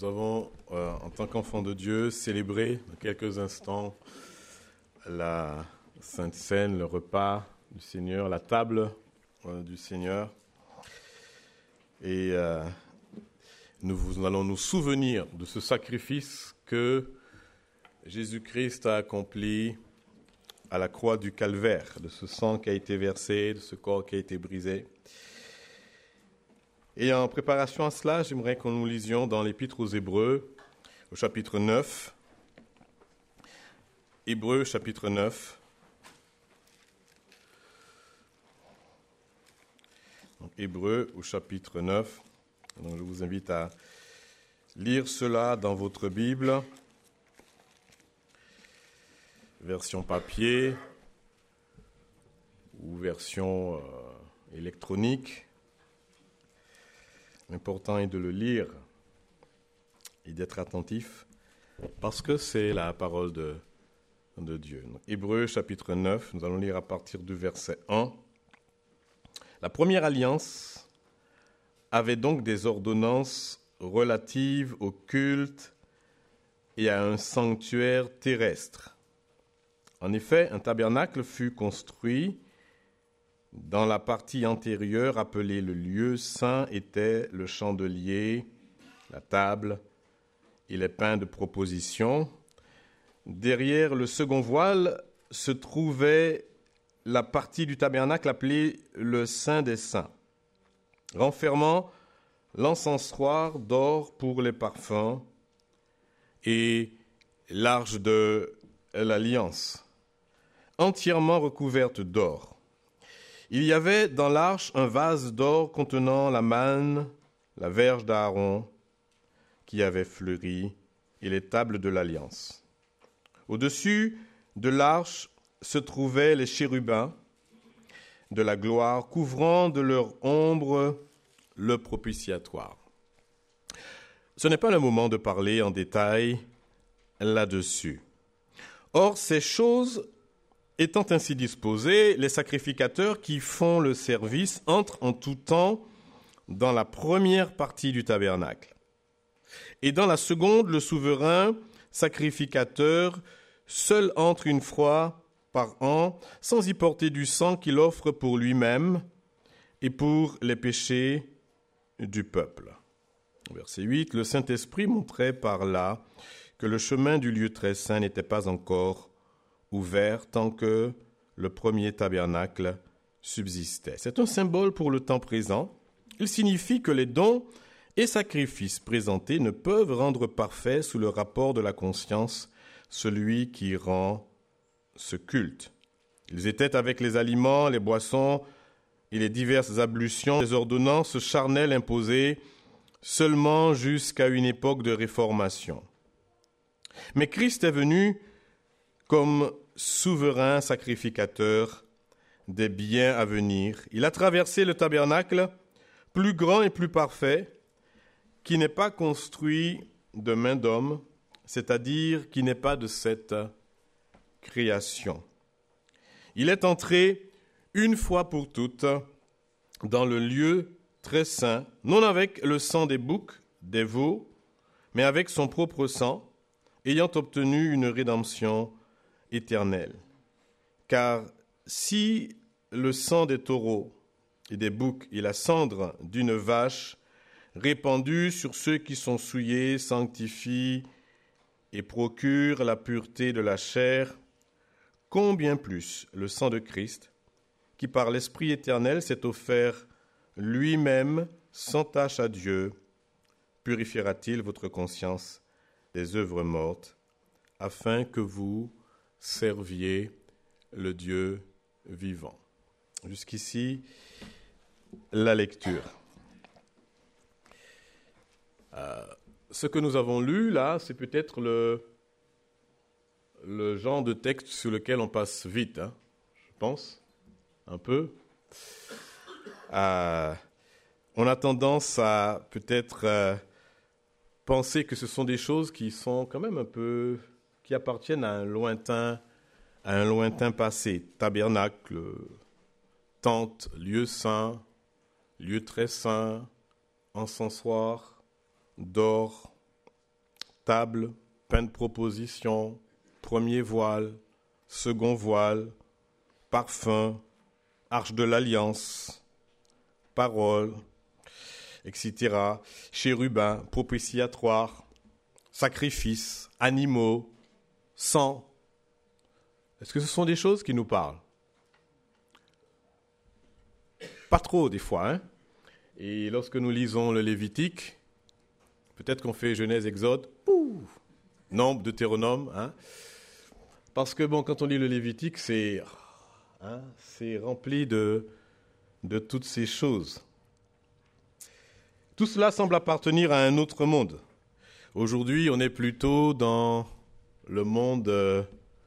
Nous avons, en tant qu'enfants de Dieu, célébré dans quelques instants la Sainte Seine, le repas du Seigneur, la table du Seigneur. Et nous allons nous souvenir de ce sacrifice que Jésus-Christ a accompli à la croix du Calvaire, de ce sang qui a été versé, de ce corps qui a été brisé. Et en préparation à cela, j'aimerais que nous lisions dans l'Épître aux Hébreux, au chapitre 9. Hébreux, chapitre 9. Donc, Hébreux, au chapitre 9. Donc, je vous invite à lire cela dans votre Bible, version papier ou version électronique. L'important est de le lire et d'être attentif parce que c'est la parole de Dieu. Donc, Hébreux chapitre 9, nous allons lire à partir du verset 1. La première alliance avait donc des ordonnances relatives au culte et à un sanctuaire terrestre. En effet, un tabernacle fut construit. Dans la partie antérieure, appelée le lieu saint, était le chandelier, la table et les pains de proposition. Derrière le second voile se trouvait la partie du tabernacle appelée le Saint des Saints, renfermant l'encensoir d'or pour les parfums et l'arche de l'Alliance, entièrement recouverte d'or. Il y avait dans l'arche un vase d'or contenant la manne, la verge d'Aaron qui avait fleuri et les tables de l'Alliance. Au-dessus de l'arche se trouvaient les chérubins de la gloire, couvrant de leur ombre le propitiatoire. Ce n'est pas le moment de parler en détail là-dessus. Or, ces choses étant ainsi disposés, les sacrificateurs qui font le service entrent en tout temps dans la première partie du tabernacle. Et dans la seconde, le souverain sacrificateur seul entre une fois par an, sans y porter du sang qu'il offre pour lui-même et pour les péchés du peuple. Verset 8, le Saint-Esprit montrait par là que le chemin du lieu très saint n'était pas encore ouvert tant que le premier tabernacle subsistait. C'est un symbole pour le temps présent. Il signifie que les dons et sacrifices présentés ne peuvent rendre parfait sous le rapport de la conscience celui qui rend ce culte. Ils étaient avec les aliments, les boissons et les diverses ablutions, les ordonnances charnelles imposées seulement jusqu'à une époque de réformation. Mais Christ est venu comme souverain sacrificateur des biens à venir. Il a traversé le tabernacle, plus grand et plus parfait, qui n'est pas construit de main d'homme, c'est-à-dire qui n'est pas de cette création. Il est entré une fois pour toutes dans le lieu très saint, non avec le sang des boucs, des veaux, mais avec son propre sang, ayant obtenu une rédemption éternelle. Car si le sang des taureaux et des boucs et la cendre d'une vache répandue sur ceux qui sont souillés sanctifient et procurent la pureté de la chair, combien plus le sang de Christ, qui par l'Esprit éternel s'est offert lui-même sans tache à Dieu, purifiera-t-il votre conscience des œuvres mortes, afin que vous serviez le Dieu vivant. Jusqu'ici, la lecture. Ce que nous avons lu là, c'est peut-être le genre de texte sur lequel on passe vite, je pense, un peu. On a tendance à peut-être penser que ce sont des choses qui sont quand même un peu, qui appartiennent à un lointain passé. Tabernacle, tente, lieu saint, lieu très saint, encensoir, d'or, table, pain de proposition, premier voile, second voile, parfum, arche de l'alliance, parole, etc., chérubin, propitiatoire, sacrifice, animaux, sang. Est-ce que ce sont des choses qui nous parlent? Pas trop des fois, hein? Et lorsque nous lisons le Lévitique, peut-être qu'on fait Genèse, Exode, Nombre, Deutéronome, hein? Parce que quand on lit le Lévitique, c'est rempli de toutes ces choses. Tout cela semble appartenir à un autre monde. Aujourd'hui, on est plutôt dans le monde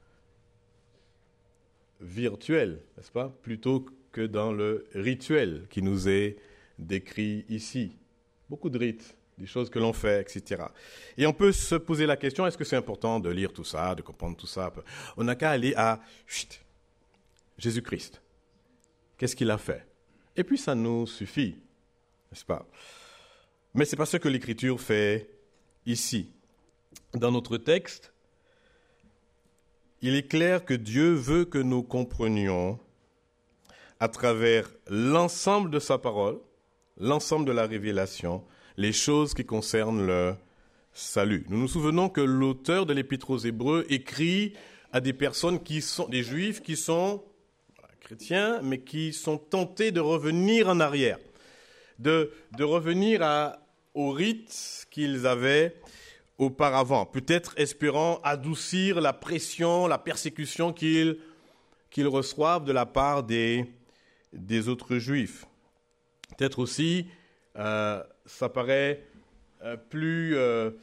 virtuel, n'est-ce pas? Plutôt que dans le rituel qui nous est décrit ici. Beaucoup de rites, des choses que l'on fait, etc. Et on peut se poser la question, est-ce que c'est important de lire tout ça, de comprendre tout ça? On n'a qu'à aller à Jésus-Christ. Qu'est-ce qu'il a fait? Et puis ça nous suffit, n'est-ce pas? Mais ce n'est pas ce que l'Écriture fait ici. Dans notre texte, il est clair que Dieu veut que nous comprenions à travers l'ensemble de sa parole, l'ensemble de la révélation, les choses qui concernent le salut. Nous nous souvenons que l'auteur de l'Épître aux Hébreux écrit à des personnes qui sont des Juifs, qui sont chrétiens, mais qui sont tentés de revenir en arrière, de revenir au rite qu'ils avaient auparavant, peut-être espérant adoucir la pression, la persécution qu'ils reçoivent de la part des autres Juifs. Peut-être aussi, ça paraît plus,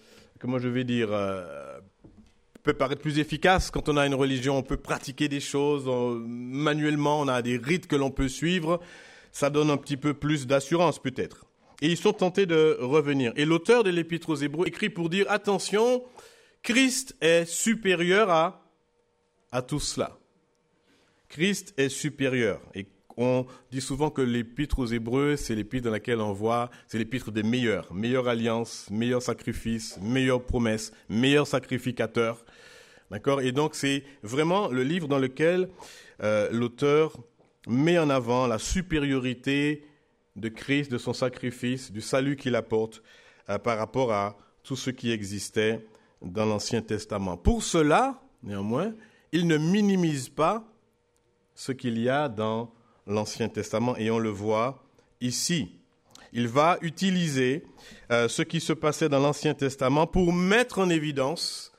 peut paraître plus efficace quand on a une religion, on peut pratiquer des choses manuellement, on a des rites que l'on peut suivre, ça donne un petit peu plus d'assurance peut-être. Et ils sont tentés de revenir. Et l'auteur de l'Épître aux Hébreux écrit pour dire, attention, Christ est supérieur à tout cela. Christ est supérieur. Et on dit souvent que l'Épître aux Hébreux, c'est l'épître dans laquelle on voit, c'est l'épître des meilleurs. Meilleure alliance, meilleur sacrifice, meilleure promesse, meilleur sacrificateur. D'accord? Et donc c'est vraiment le livre dans lequel l'auteur met en avant la supériorité de Christ, de son sacrifice, du salut qu'il apporte par rapport à tout ce qui existait dans l'Ancien Testament. Pour cela, néanmoins, il ne minimise pas ce qu'il y a dans l'Ancien Testament et on le voit ici. Il va utiliser ce qui se passait dans l'Ancien Testament pour mettre en évidence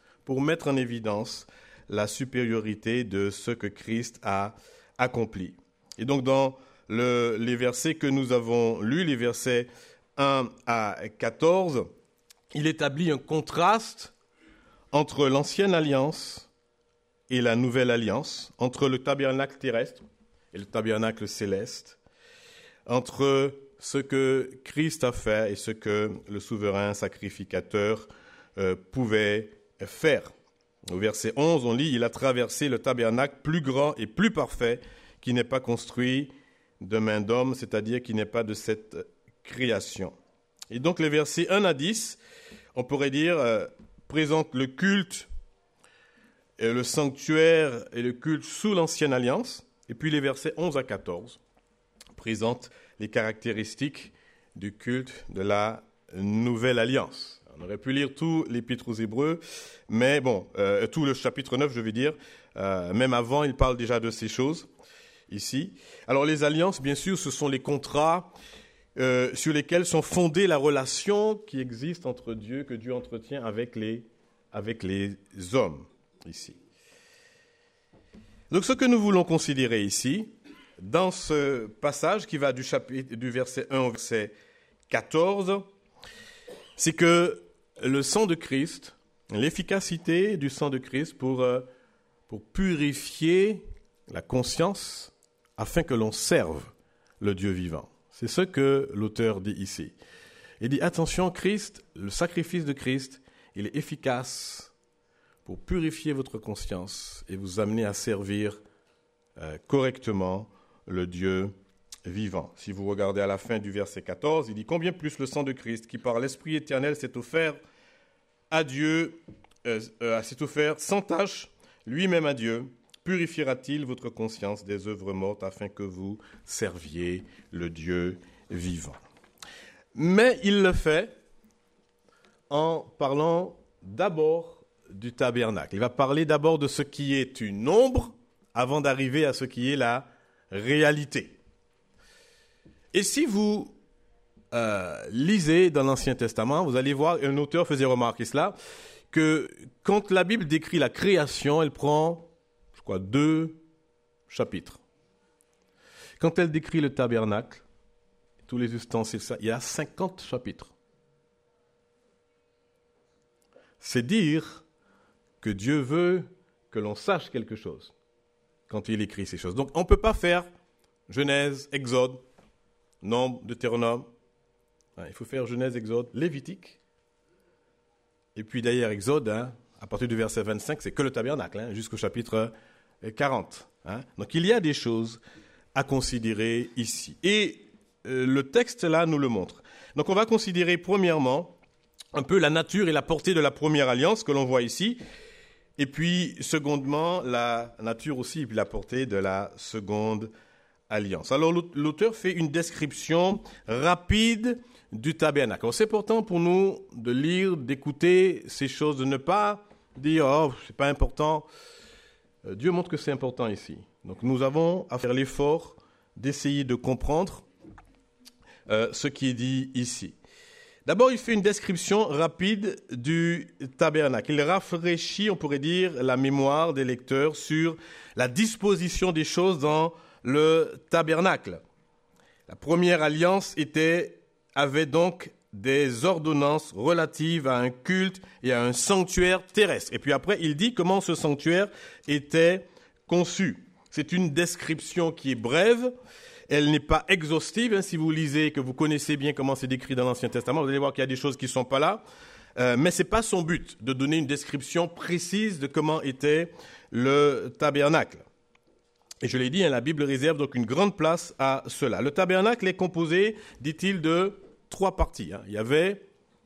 la supériorité de ce que Christ a accompli. Et donc dans les versets que nous avons lus, les versets 1 à 14, il établit un contraste entre l'ancienne alliance et la nouvelle alliance, entre le tabernacle terrestre et le tabernacle céleste, entre ce que Christ a fait et ce que le souverain sacrificateur pouvait faire. Au verset 11, on lit « Il a traversé le tabernacle plus grand et plus parfait qui n'est pas construit de main d'homme, c'est-à-dire qui n'est pas de cette création. » Et donc les versets 1 à 10, on pourrait dire, présentent le culte, et le sanctuaire et le culte sous l'ancienne alliance. Et puis les versets 11 à 14 présentent les caractéristiques du culte de la nouvelle alliance. On aurait pu lire tout l'Épître aux Hébreux, mais tout le chapitre 9, je veux dire, même avant, il parle déjà de ces choses. Ici. Alors les alliances, bien sûr, ce sont les contrats sur lesquels sont fondées la relation qui existe entre Dieu, que Dieu entretient avec les hommes, ici. Donc ce que nous voulons considérer ici, dans ce passage qui va du verset 1 au verset 14, c'est que le sang de Christ, l'efficacité du sang de Christ pour purifier la conscience, afin que l'on serve le Dieu vivant. C'est ce que l'auteur dit ici. Il dit, attention, Christ, le sacrifice de Christ, il est efficace pour purifier votre conscience et vous amener à servir correctement le Dieu vivant. Si vous regardez à la fin du verset 14, il dit, combien plus le sang de Christ, qui par l'Esprit éternel s'est offert à Dieu, s'est offert sans tâche, lui-même à Dieu, purifiera-t-il votre conscience des œuvres mortes afin que vous serviez le Dieu vivant. Mais il le fait en parlant d'abord du tabernacle. Il va parler d'abord de ce qui est une ombre avant d'arriver à ce qui est la réalité. Et si vous lisez dans l'Ancien Testament, vous allez voir, un auteur faisait remarquer cela, que quand la Bible décrit la création, elle prend, 2 chapitres. Quand elle décrit le tabernacle, tous les ustensiles, il y a 50 chapitres. C'est dire que Dieu veut que l'on sache quelque chose quand il écrit ces choses. Donc on ne peut pas faire Genèse, Exode, Nombre, Deutéronome. Il faut faire Genèse, Exode, Lévitique. Et puis d'ailleurs Exode, à partir du verset 25, c'est que le tabernacle, jusqu'au chapitre 40. Donc il y a des choses à considérer ici. Et le texte là nous le montre. Donc on va considérer premièrement un peu la nature et la portée de la première alliance que l'on voit ici. Et puis secondement la nature aussi et puis la portée de la seconde alliance. Alors l'auteur fait une description rapide du tabernacle. Alors, c'est important pour nous de lire, d'écouter ces choses, de ne pas dire « Oh, c'est pas important ». Dieu montre que c'est important ici. Donc nous avons à faire l'effort d'essayer de comprendre ce qui est dit ici. D'abord, il fait une description rapide du tabernacle. Il rafraîchit, on pourrait dire, la mémoire des lecteurs sur la disposition des choses dans le tabernacle. La première alliance avait donc des ordonnances relatives à un culte et à un sanctuaire terrestre. Et puis après, il dit comment ce sanctuaire était conçu. C'est une description qui est brève, elle n'est pas exhaustive. Si vous lisez, que vous connaissez bien comment c'est décrit dans l'Ancien Testament, vous allez voir qu'il y a des choses qui ne sont pas là. Mais ce n'est pas son but de donner une description précise de comment était le tabernacle. Et je l'ai dit, la Bible réserve donc une grande place à cela. Le tabernacle est composé, dit-il, de 3 parties. Il y avait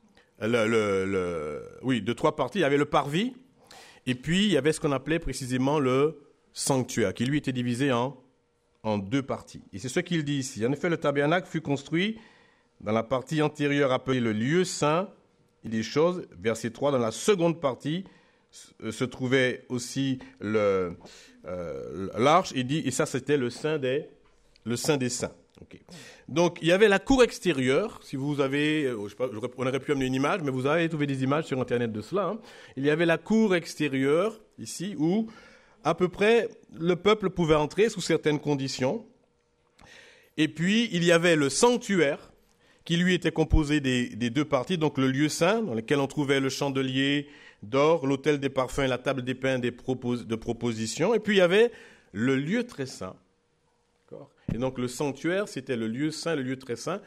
de 3 parties. Il y avait le parvis, et puis il y avait ce qu'on appelait précisément le sanctuaire, qui lui était divisé en 2 parties. Et c'est ce qu'il dit ici. En effet, le tabernacle fut construit dans la partie antérieure appelée le lieu saint. Il dit choses, verset 3, dans la seconde partie se trouvait aussi l'arche, il dit, et ça c'était le saint des saints. Okay. Donc il y avait la cour extérieure, si vous avez, je sais pas, on aurait pu amener une image, mais vous avez trouvé des images sur internet de cela. Il y avait la cour extérieure, ici, où à peu près le peuple pouvait entrer sous certaines conditions. Et puis il y avait le sanctuaire, qui lui était composé des 2 parties, donc le lieu saint, dans lequel on trouvait le chandelier d'or, l'autel des parfums et la table des pains de proposition. Et puis il y avait le lieu très saint. Et donc le sanctuaire, c'était le lieu saint, le lieu très saint.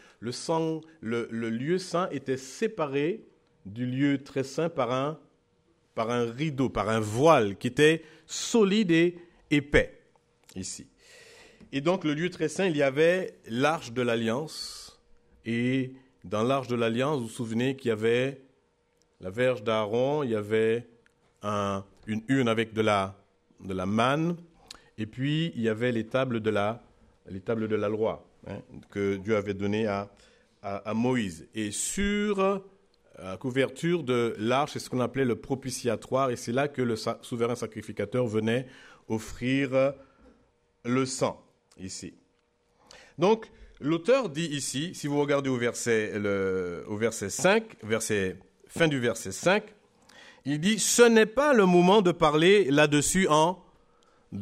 Le lieu saint était séparé du lieu très saint par un rideau, par un voile qui était solide et épais, ici. Et donc le lieu très saint, il y avait l'arche de l'alliance. Et dans l'arche de l'alliance, vous vous souvenez qu'il y avait la verge d'Aaron, il y avait une urne avec de la manne, et puis il y avait les tables de la loi que Dieu avait données à Moïse. Et sur la couverture de l'arche, c'est ce qu'on appelait le propitiatoire, et c'est là que le souverain sacrificateur venait offrir le sang, ici. Donc, l'auteur dit ici, si vous regardez au verset 5, fin du verset 5, il dit « Ce n'est pas le moment de parler là-dessus en détail. »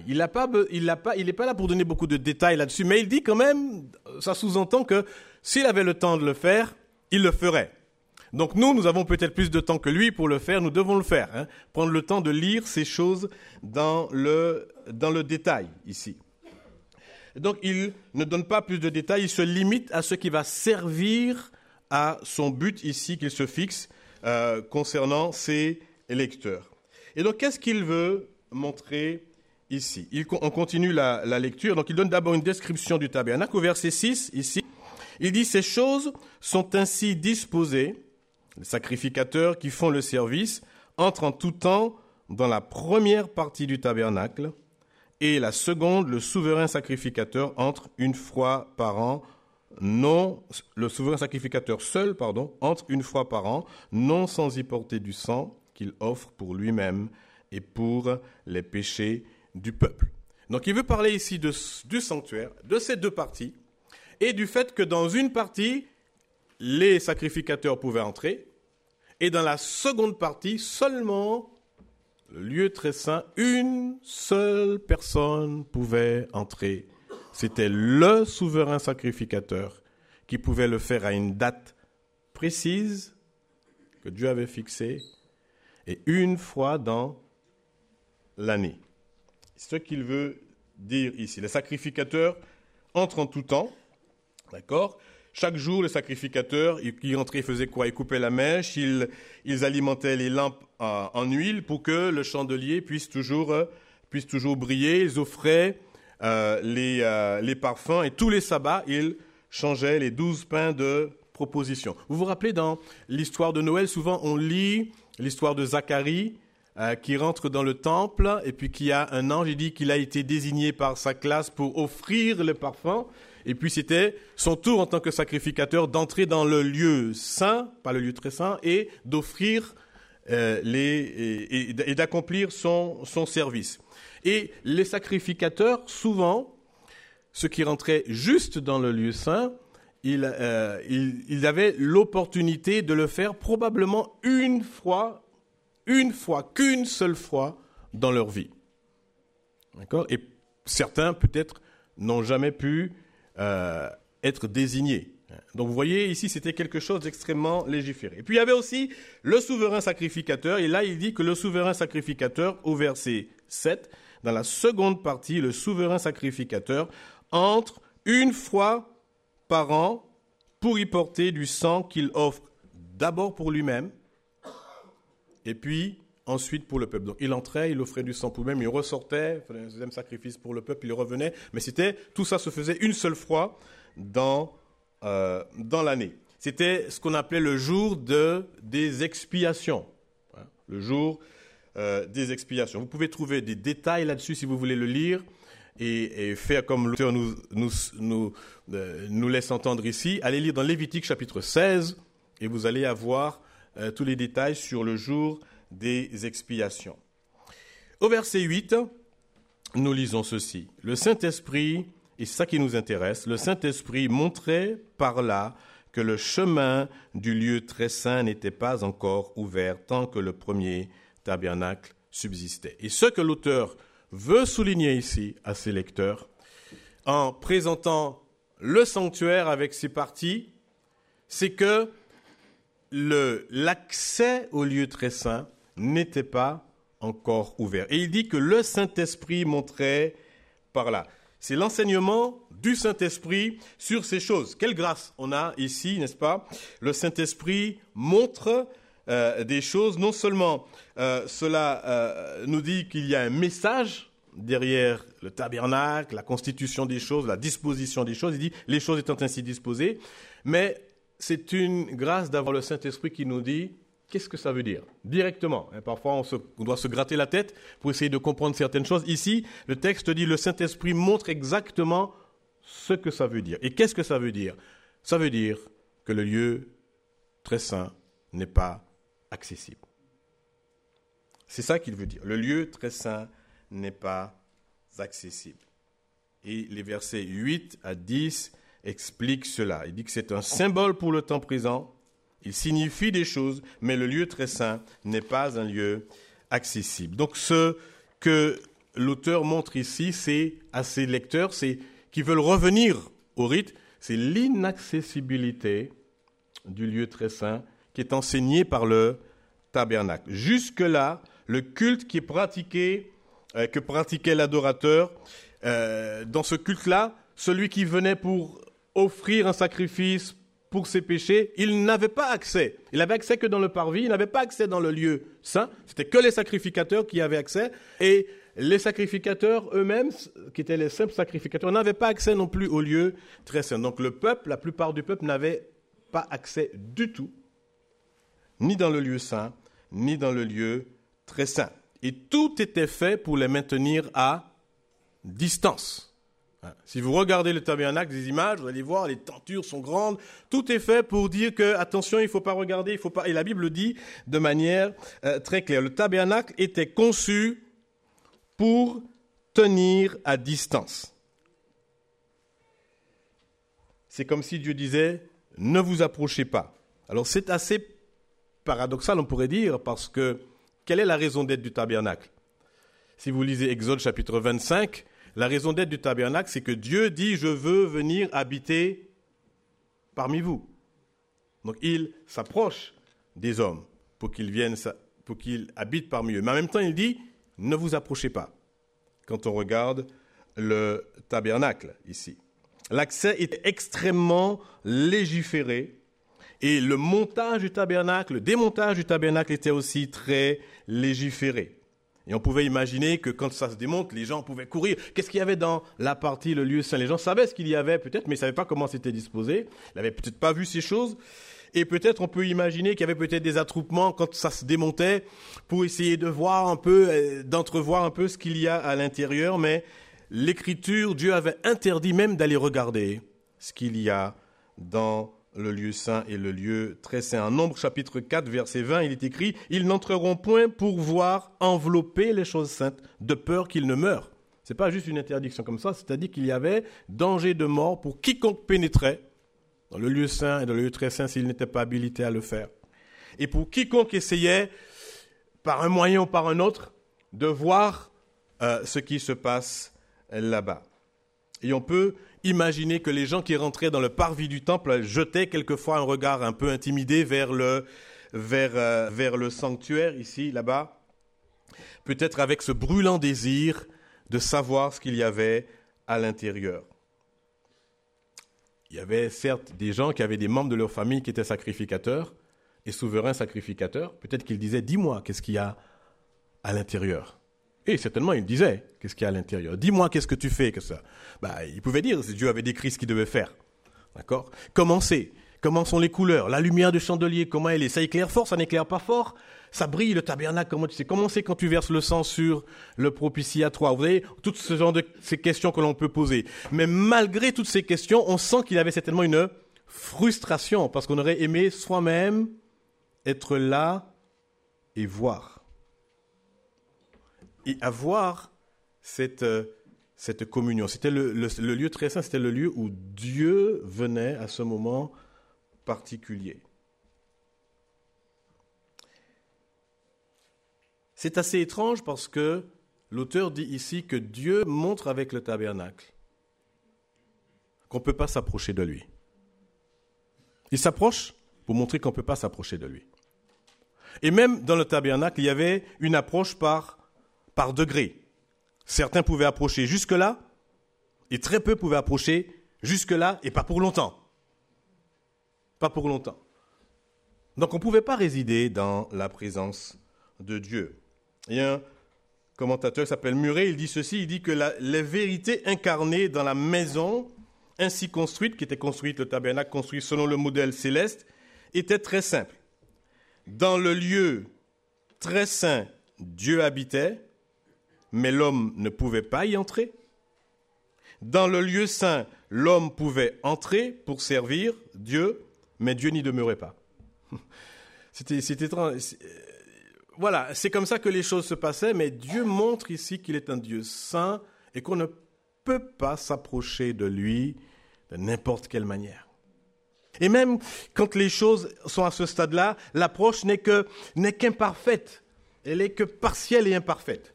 Il n'est pas là pour donner beaucoup de détails là-dessus, mais il dit quand même, ça sous-entend que s'il avait le temps de le faire, il le ferait. Donc nous avons peut-être plus de temps que lui pour le faire, nous devons le faire. Prendre le temps de lire ces choses dans le détail ici. Donc il ne donne pas plus de détails, il se limite à ce qui va servir à son but ici qu'il se fixe concernant ses lecteurs. Et donc qu'est-ce qu'il veut montrer ici? On continue la lecture, donc il donne d'abord une description du tabernacle. Au verset 6, ici, il dit « Ces choses sont ainsi disposées Les sacrificateurs qui font le service entrent en tout temps dans la première partie du tabernacle et la seconde, le souverain sacrificateur, entre une fois par an. Non, le souverain sacrificateur seul, entre une fois par an, non sans y porter du sang qu'il offre pour lui-même et pour les péchés du peuple. Donc il veut parler ici du sanctuaire, de ces deux parties, et du fait que dans une partie, les sacrificateurs pouvaient entrer, et dans la seconde partie, seulement le lieu très saint, une seule personne pouvait entrer. C'était le souverain sacrificateur qui pouvait le faire à une date précise que Dieu avait fixée et une fois dans l'année. C'est ce qu'il veut dire ici. Les sacrificateurs entrent en tout temps, d'accord ? Chaque jour, les sacrificateurs, ils rentraient, ils faisaient quoi ? Ils coupaient la mèche, ils alimentaient les lampes en huile pour que le chandelier puisse toujours briller. Ils offraient les parfums et tous les sabbats, ils changeaient les 12 pains de proposition. Vous vous rappelez, dans l'histoire de Noël, souvent on lit l'histoire de Zacharie qui rentre dans le temple et puis qui a un ange, il dit qu'il a été désigné par sa classe pour offrir le parfum. Et puis c'était son tour en tant que sacrificateur d'entrer dans le lieu saint, pas le lieu très saint, et d'offrir et d'accomplir son service. Et les sacrificateurs, souvent, ceux qui rentraient juste dans le lieu saint, ils avaient l'opportunité de le faire probablement une fois, qu'une seule fois dans leur vie. D'accord ? Et certains, peut-être, n'ont jamais pu être désignés. Donc vous voyez, ici, c'était quelque chose d'extrêmement légiféré. Et puis il y avait aussi le souverain sacrificateur, et là il dit que le souverain sacrificateur, au verset 7, dans la seconde partie, le souverain sacrificateur entre une fois par an pour y porter du sang qu'il offre d'abord pour lui-même, et puis ensuite pour le peuple. Donc il entrait, il offrait du sang pour lui-même, il ressortait, il faisait un deuxième sacrifice pour le peuple, il revenait, mais tout ça se faisait une seule fois dans l'année. C'était ce qu'on appelait le jour des expiations. Le jour des expiations. Vous pouvez trouver des détails là-dessus si vous voulez le lire et faire comme l'auteur nous laisse entendre ici. Allez lire dans Lévitique chapitre 16 et vous allez avoir tous les détails sur le jour des expiations. Au verset 8, nous lisons ceci. Le Saint-Esprit, et c'est ça qui nous intéresse, le Saint-Esprit montrait par là que le chemin du lieu très saint n'était pas encore ouvert tant que le premier tabernacle subsistait. Et ce que l'auteur veut souligner ici à ses lecteurs, en présentant le sanctuaire avec ses parties, c'est que l'accès au lieu très saint n'était pas encore ouvert. Et il dit que le Saint-Esprit montrait par là. C'est l'enseignement du Saint-Esprit sur ces choses. Quelle grâce on a ici, n'est-ce pas ? Le Saint-Esprit montre des choses. Non seulement cela nous dit qu'il y a un message derrière le tabernacle, la constitution des choses, la disposition des choses. Il dit les choses étant ainsi disposées. Mais c'est une grâce d'avoir le Saint-Esprit qui nous dit qu'est-ce que ça veut dire directement. Parfois, on doit se gratter la tête pour essayer de comprendre certaines choses. Ici, le texte dit le Saint-Esprit montre exactement ce que ça veut dire. Et qu'est-ce que ça veut dire ? Ça veut dire que le lieu très saint n'est pas accessible. C'est ça qu'il veut dire. Le lieu très saint n'est pas accessible. Et les versets 8 à 10 expliquent cela. Il dit que c'est un symbole pour le temps présent. Il signifie des choses, mais le lieu très saint n'est pas un lieu accessible. Donc ce que l'auteur montre ici, c'est à ses lecteurs, c'est qui veulent revenir au rite, c'est l'inaccessibilité du lieu très saint qui est enseigné par le tabernacle. Jusque-là, le culte qui est pratiqué, que pratiquait l'adorateur, dans ce culte-là, celui qui venait pour offrir un sacrifice pour ses péchés, il n'avait pas accès. Il n'avait accès que dans le parvis, il n'avait pas accès dans le lieu saint. C'était que les sacrificateurs qui avaient accès. Et les sacrificateurs eux-mêmes, qui étaient les simples sacrificateurs, n'avaient pas accès non plus au lieu très saint. Donc le peuple, la plupart du peuple n'avait pas accès du tout ni dans le lieu saint, ni dans le lieu très saint. Et tout était fait pour les maintenir à distance. Si vous regardez le tabernacle, des images, vous allez voir, les tentures sont grandes. Tout est fait pour dire que, attention, il ne faut pas regarder, il faut pas. Et la Bible dit de manière très claire, le tabernacle était conçu pour tenir à distance. C'est comme si Dieu disait, ne vous approchez pas. Alors c'est assez paradoxal, on pourrait dire, parce que quelle est la raison d'être du tabernacle? Si vous lisez Exode chapitre 25, la raison d'être du tabernacle, c'est que Dieu dit, je veux venir habiter parmi vous. Donc il s'approche des hommes pour qu'ils habitent parmi eux. Mais en même temps, il dit, ne vous approchez pas. Quand on regarde le tabernacle ici. L'accès est extrêmement légiféré et le montage du tabernacle, le démontage du tabernacle était aussi très légiféré. Et on pouvait imaginer que quand ça se démonte, les gens pouvaient courir. Qu'est-ce qu'il y avait dans la partie, le lieu saint? Les gens savaient ce qu'il y avait peut-être, mais ils ne savaient pas comment c'était disposé. Ils n'avaient peut-être pas vu ces choses. Et peut-être on peut imaginer qu'il y avait peut-être des attroupements quand ça se démontait pour essayer de voir un peu, d'entrevoir un peu ce qu'il y a à l'intérieur. Mais l'Écriture, Dieu avait interdit même d'aller regarder ce qu'il y a dans le lieu saint et le lieu très saint. En Nombre chapitre 4, verset 20, il est écrit « Ils n'entreront point pour voir envelopper les choses saintes, de peur qu'ils ne meurent. » Ce n'est pas juste une interdiction comme ça, c'est-à-dire qu'il y avait danger de mort pour quiconque pénétrait dans le lieu saint et dans le lieu très saint s'il n'était pas habilité à le faire. Et pour quiconque essayait, par un moyen ou par un autre, de voir ce qui se passe là-bas. Et on peut imaginer que les gens qui rentraient dans le parvis du temple jetaient quelquefois un regard un peu intimidé vers le sanctuaire, ici, là-bas, peut-être avec ce brûlant désir de savoir ce qu'il y avait à l'intérieur. Il y avait certes des gens qui avaient des membres de leur famille qui étaient sacrificateurs et souverains sacrificateurs. Peut-être qu'ils disaient, dis-moi, qu'est-ce qu'il y a à l'intérieur? Et certainement, il disait, qu'est-ce qu'il y a à l'intérieur? Dis-moi, qu'est-ce que tu fais que ça? Il pouvait dire, si Dieu avait décrit ce qu'il devait faire. D'accord? Comment sont les couleurs? La lumière du chandelier, comment elle est? Ça éclaire fort, ça n'éclaire pas fort? Ça brille, le tabernacle, comment tu sais? Comment c'est quand tu verses le sang sur le propitiatoire? Vous voyez, tout ce genre de ces questions que l'on peut poser. Mais malgré toutes ces questions, on sent qu'il avait certainement une frustration, parce qu'on aurait aimé soi-même être là et voir. Et avoir cette communion. C'était le lieu très saint, c'était le lieu où Dieu venait à ce moment particulier. C'est assez étrange parce que l'auteur dit ici que Dieu montre avec le tabernacle qu'on ne peut pas s'approcher de lui. Il s'approche pour montrer qu'on ne peut pas s'approcher de lui. Et même dans le tabernacle, il y avait une approche par degré. Certains pouvaient approcher jusque-là, et très peu pouvaient approcher jusque-là, et pas pour longtemps. Pas pour longtemps. Donc on ne pouvait pas résider dans la présence de Dieu. Il y a un commentateur qui s'appelle Murray, il dit ceci, il dit que les vérités incarnées dans la maison ainsi construite, qui était construite, le tabernacle construit selon le modèle céleste, étaient très simples. Dans le lieu très saint, Dieu habitait, mais l'homme ne pouvait pas y entrer. Dans le lieu saint, l'homme pouvait entrer pour servir Dieu, mais Dieu n'y demeurait pas. C'était étrange. Voilà, c'est comme ça que les choses se passaient, mais Dieu montre ici qu'il est un Dieu saint et qu'on ne peut pas s'approcher de lui de n'importe quelle manière. Et même quand les choses sont à ce stade-là, l'approche n'est qu'imparfaite. Elle n'est que partielle et imparfaite.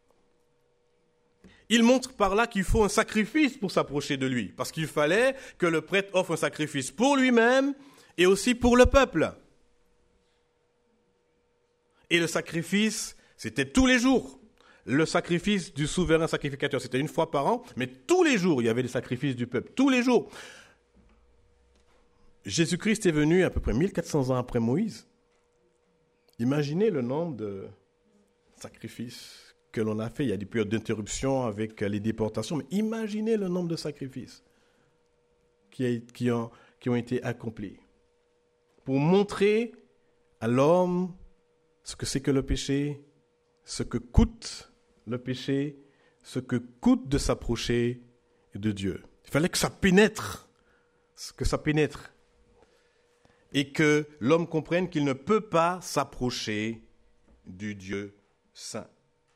Il montre par là qu'il faut un sacrifice pour s'approcher de lui, parce qu'il fallait que le prêtre offre un sacrifice pour lui-même et aussi pour le peuple. Et le sacrifice, c'était tous les jours. Le sacrifice du souverain sacrificateur, c'était une fois par an, mais tous les jours, il y avait des sacrifices du peuple, tous les jours. Jésus-Christ est venu à peu près 1400 ans après Moïse. Imaginez le nombre de sacrifices que l'on a fait. Il y a des périodes d'interruption avec les déportations, mais imaginez le nombre de sacrifices qui ont été accomplis pour montrer à l'homme ce que c'est que le péché, ce que coûte le péché, ce que coûte de s'approcher de Dieu. Il fallait que ça pénètre, et que l'homme comprenne qu'il ne peut pas s'approcher du Dieu saint.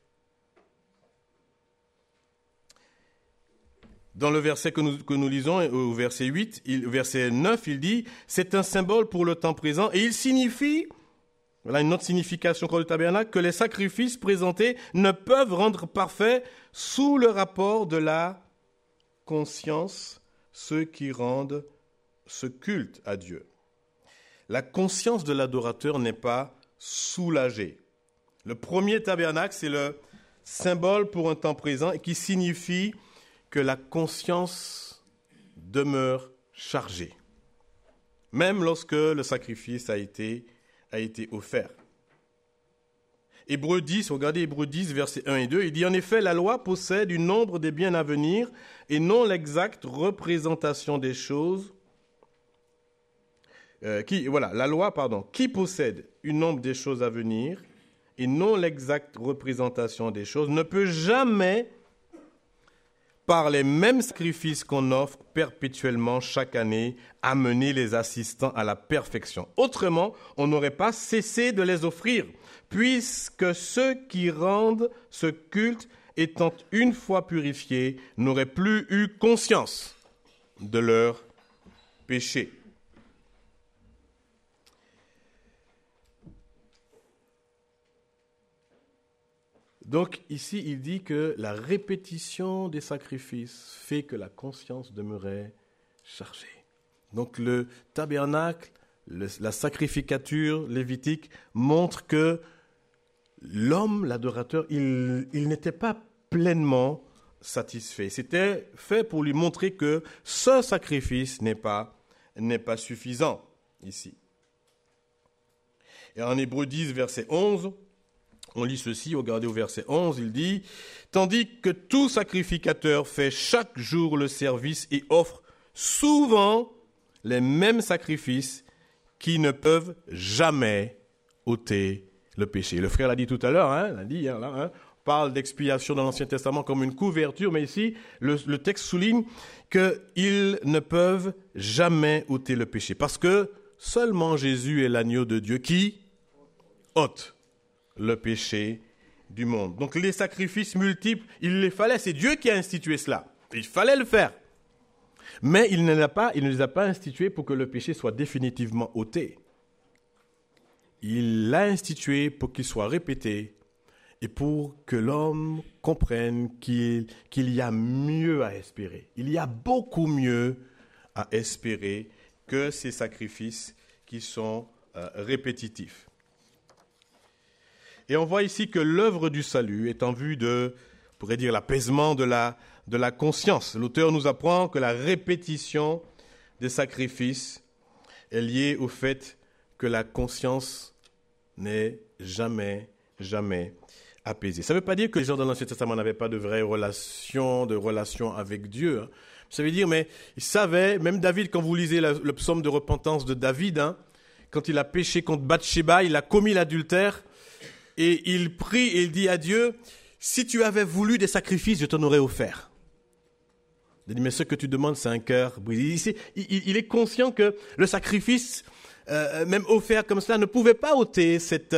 Dans le verset que nous lisons, au verset 8, verset 9, il dit « C'est un symbole pour le temps présent » et il signifie, voilà une autre signification encore du tabernacle, que les sacrifices présentés ne peuvent rendre parfait sous le rapport de la conscience ceux qui rendent ce culte à Dieu. La conscience de l'adorateur n'est pas soulagée. Le premier tabernacle, c'est le symbole pour un temps présent et qui signifie que la conscience demeure chargée, même lorsque le sacrifice a été offert. Hébreux 10, regardez Hébreux 10, versets 1 et 2, il dit « En effet, la loi possède une nombre des biens à venir et non l'exacte représentation des choses. » Qui possède une nombre des choses à venir et non l'exacte représentation des choses ne peut jamais, par les mêmes sacrifices qu'on offre perpétuellement chaque année, amener les assistants à la perfection. Autrement, on n'aurait pas cessé de les offrir, puisque ceux qui rendent ce culte, étant une fois purifiés, n'auraient plus eu conscience de leur péché. Donc ici, il dit que la répétition des sacrifices fait que la conscience demeurait chargée. Donc le tabernacle, la sacrificature lévitique montre que l'homme, l'adorateur, il n'était pas pleinement satisfait. C'était fait pour lui montrer que ce sacrifice n'est pas suffisant ici. Et en Hébreux 10, verset 11, on lit ceci, regardez au verset 11, il dit « Tandis que tout sacrificateur fait chaque jour le service et offre souvent les mêmes sacrifices qui ne peuvent jamais ôter le péché. » Le frère l'a dit tout à l'heure, on parle d'expiation dans l'Ancien Testament comme une couverture, mais ici, le texte souligne qu'ils ne peuvent jamais ôter le péché, parce que seulement Jésus est l'agneau de Dieu qui ôte le péché du monde. Donc les sacrifices multiples, il les fallait, c'est Dieu qui a institué cela. Il fallait le faire. Mais il ne les a pas institués pour que le péché soit définitivement ôté. Il l'a institué pour qu'il soit répété et pour que l'homme comprenne qu'il y a mieux à espérer. Il y a beaucoup mieux à espérer que ces sacrifices qui sont répétitifs. Et on voit ici que l'œuvre du salut est en vue de, on pourrait dire, l'apaisement de la conscience. L'auteur nous apprend que la répétition des sacrifices est liée au fait que la conscience n'est jamais apaisée. Ça ne veut pas dire que les gens dans l'Ancien Testament n'avaient pas de vraies relations avec Dieu. Ça veut dire, mais ils savaient, même David, quand vous lisez le psaume de repentance de David, quand il a péché contre Bathsheba, il a commis l'adultère, et il prie et il dit à Dieu, si tu avais voulu des sacrifices, je t'en aurais offert. Il dit, mais ce que tu demandes, c'est un cœur brisé. Il est conscient que le sacrifice, même offert comme cela, ne pouvait pas ôter cette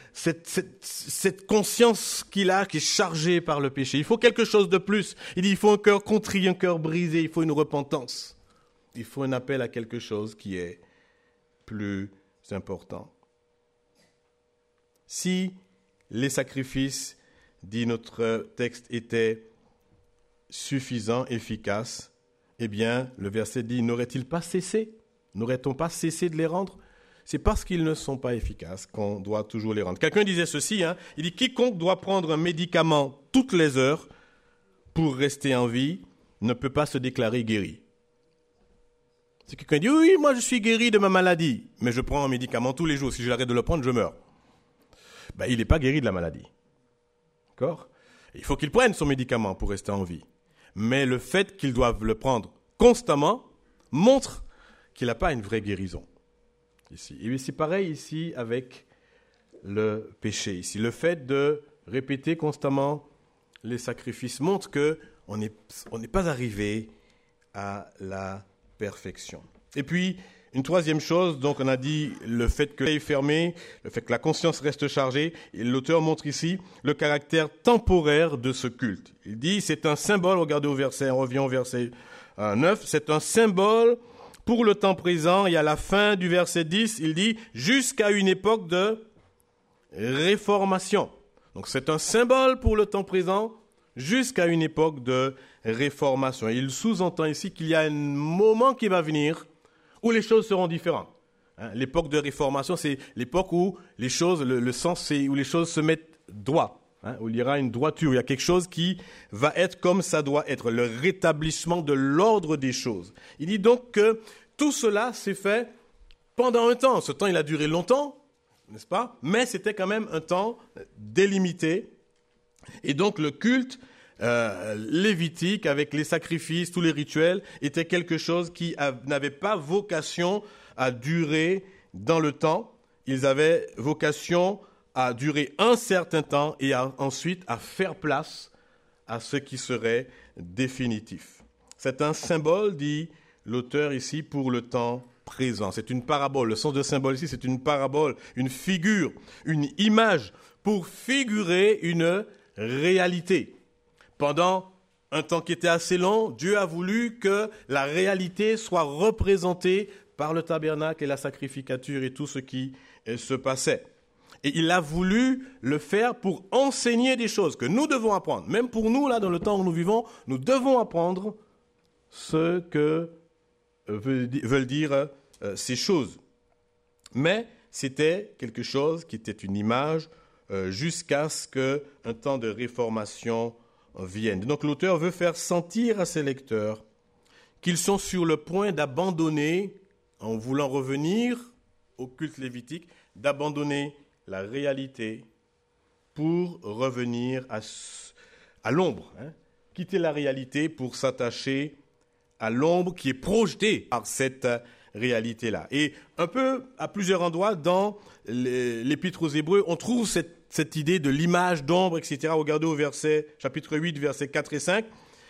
conscience qu'il a, qui est chargée par le péché. Il faut quelque chose de plus. Il dit, il faut un cœur contrit, un cœur brisé, il faut une repentance. Il faut un appel à quelque chose qui est plus important. Si les sacrifices, dit notre texte, étaient suffisants, efficaces, eh bien, le verset dit, n'aurait-on pas cessé de les rendre? C'est parce qu'ils ne sont pas efficaces qu'on doit toujours les rendre. Quelqu'un disait ceci, il dit, quiconque doit prendre un médicament toutes les heures pour rester en vie ne peut pas se déclarer guéri. Si quelqu'un dit, oui, moi je suis guéri de ma maladie, mais je prends un médicament tous les jours, si j'arrête de le prendre, je meurs. Il n'est pas guéri de la maladie. D'accord ? Il faut qu'il prenne son médicament pour rester en vie. Mais le fait qu'il doive le prendre constamment montre qu'il n'a pas une vraie guérison. ici. Et c'est pareil ici avec le péché. Ici, le fait de répéter constamment les sacrifices montre qu'on n'est pas arrivé à la perfection. Et puis, une troisième chose, donc on a dit le fait que l'œil est fermé, le fait que la conscience reste chargée, et l'auteur montre ici le caractère temporaire de ce culte. Il dit, c'est un symbole, regardez au verset, on revient au verset 9, c'est un symbole pour le temps présent, et à la fin du verset 10, il dit, jusqu'à une époque de réformation. Donc c'est un symbole pour le temps présent, jusqu'à une époque de réformation. Et il sous-entend ici qu'il y a un moment qui va venir où les choses seront différentes. L'époque de réformation, c'est l'époque où les choses, le sens, c'est où les choses se mettent droit, où il y aura une droiture, où il y a quelque chose qui va être comme ça doit être, le rétablissement de l'ordre des choses. Il dit donc que tout cela s'est fait pendant un temps. Ce temps, il a duré longtemps, n'est-ce pas? Mais c'était quand même un temps délimité. Et donc le culte lévitique, avec les sacrifices, tous les rituels, était quelque chose qui n'avait pas vocation à durer dans le temps. Ils avaient vocation à durer un certain temps et ensuite à faire place à ce qui serait définitif. C'est un symbole, dit l'auteur ici, pour le temps présent. C'est une parabole. Le sens de symbole ici, c'est une parabole, une figure, une image pour figurer une réalité. Pendant un temps qui était assez long, Dieu a voulu que la réalité soit représentée par le tabernacle et la sacrificature et tout ce qui se passait. Et il a voulu le faire pour enseigner des choses que nous devons apprendre. Même pour nous, là, dans le temps où nous vivons, nous devons apprendre ce que veulent dire ces choses. Mais c'était quelque chose qui était une image jusqu'à ce qu'un temps de réformation vienne. Donc l'auteur veut faire sentir à ses lecteurs qu'ils sont sur le point d'abandonner, en voulant revenir au culte lévitique, d'abandonner la réalité pour revenir à l'ombre. Quitter la réalité pour s'attacher à l'ombre qui est projetée par cette réalité-là. Et un peu à plusieurs endroits dans l'Épître aux Hébreux, on trouve cette idée de l'image d'ombre, etc. Regardez au chapitre 8, versets 4 et 5.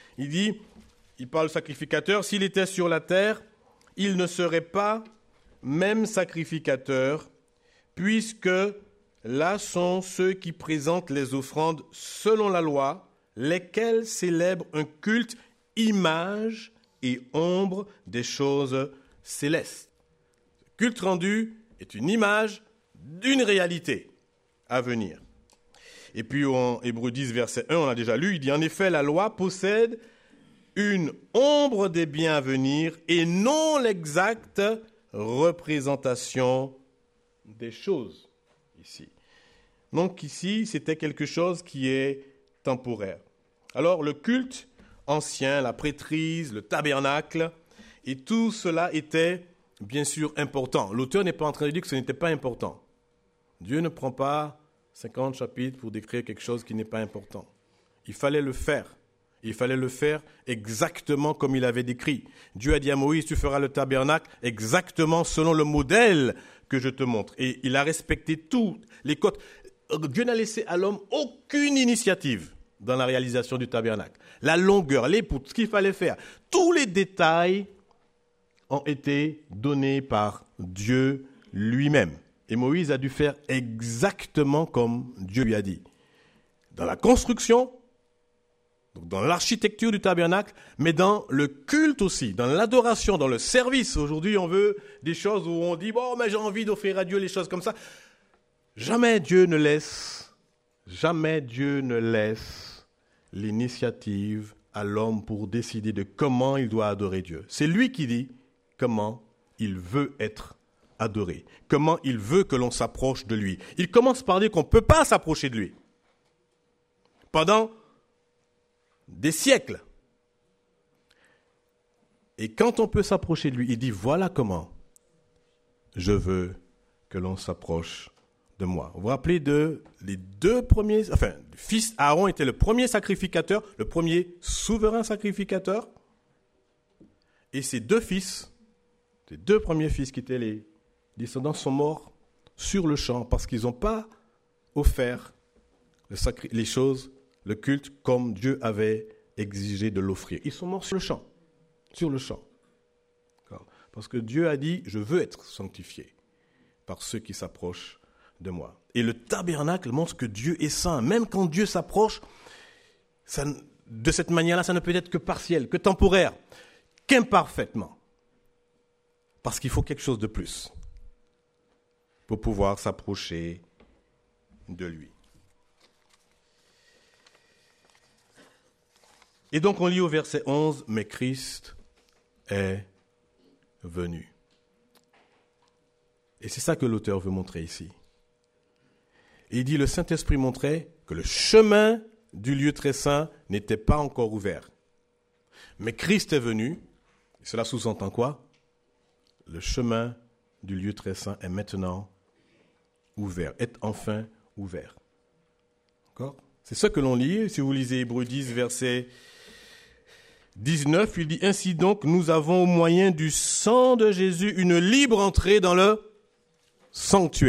Il parle sacrificateur. S'il était sur la terre, il ne serait pas même sacrificateur, puisque là sont ceux qui présentent les offrandes selon la loi, lesquels célèbrent un culte, image et ombre des choses célestes. Le culte rendu est une image d'une réalité à venir. Et puis en Hébreux 10, verset 1, on a déjà lu, il dit « En effet, la loi possède une ombre des biens à venir et non l'exacte représentation des choses. » Ici. Donc ici, c'était quelque chose qui est temporaire. Alors le culte ancien, la prêtrise, le tabernacle, et tout cela était bien sûr important. L'auteur n'est pas en train de dire que ce n'était pas important. Dieu ne prend pas 50 chapitres pour décrire quelque chose qui n'est pas important. Il fallait le faire. Il fallait le faire exactement comme il avait décrit. Dieu a dit à Moïse, tu feras le tabernacle exactement selon le modèle que je te montre. Et il a respecté toutes les codes. Dieu n'a laissé à l'homme aucune initiative dans la réalisation du tabernacle. La longueur, les poutres, ce qu'il fallait faire. Tous les détails ont été donnés par Dieu lui-même. Et Moïse a dû faire exactement comme Dieu lui a dit. Dans la construction, donc dans l'architecture du tabernacle, mais dans le culte aussi, dans l'adoration, dans le service. Aujourd'hui, on veut des choses où on dit « Bon, mais j'ai envie d'offrir à Dieu les choses comme ça. » Jamais Dieu ne laisse l'initiative à l'homme pour décider de comment il doit adorer Dieu. C'est lui qui dit comment il veut être adoré, comment il veut que l'on s'approche de lui. Il commence par dire qu'on ne peut pas s'approcher de lui. Pendant des siècles. Et quand on peut s'approcher de lui, il dit, voilà comment je veux que l'on s'approche de moi. Vous vous rappelez les deux premiers, fils Aaron était le premier sacrificateur, le premier souverain sacrificateur, et ses deux fils, ses deux premiers fils qui étaient les Les descendants sont morts sur le champ parce qu'ils n'ont pas offert les choses, le culte, comme Dieu avait exigé de l'offrir. Ils sont morts sur le champ. Sur le champ. Parce que Dieu a dit, je veux être sanctifié par ceux qui s'approchent de moi. Et le tabernacle montre que Dieu est saint. Même quand Dieu s'approche, de cette manière-là, ça ne peut être que partiel, que temporaire, qu'imparfaitement. Parce qu'il faut quelque chose de plus pour pouvoir s'approcher de lui. Et donc on lit au verset 11, « Mais Christ est venu. » Et c'est ça que l'auteur veut montrer ici. Et il dit, le Saint-Esprit montrait que le chemin du lieu très saint n'était pas encore ouvert. Mais Christ est venu, et cela sous-entend quoi? Le chemin du lieu très saint est maintenant ouvert, est enfin ouvert. D'accord? C'est ce que l'on lit, si vous lisez Hébreux 10, verset 19, il dit, « Ainsi donc, nous avons au moyen du sang de Jésus une libre entrée dans le sanctuaire. »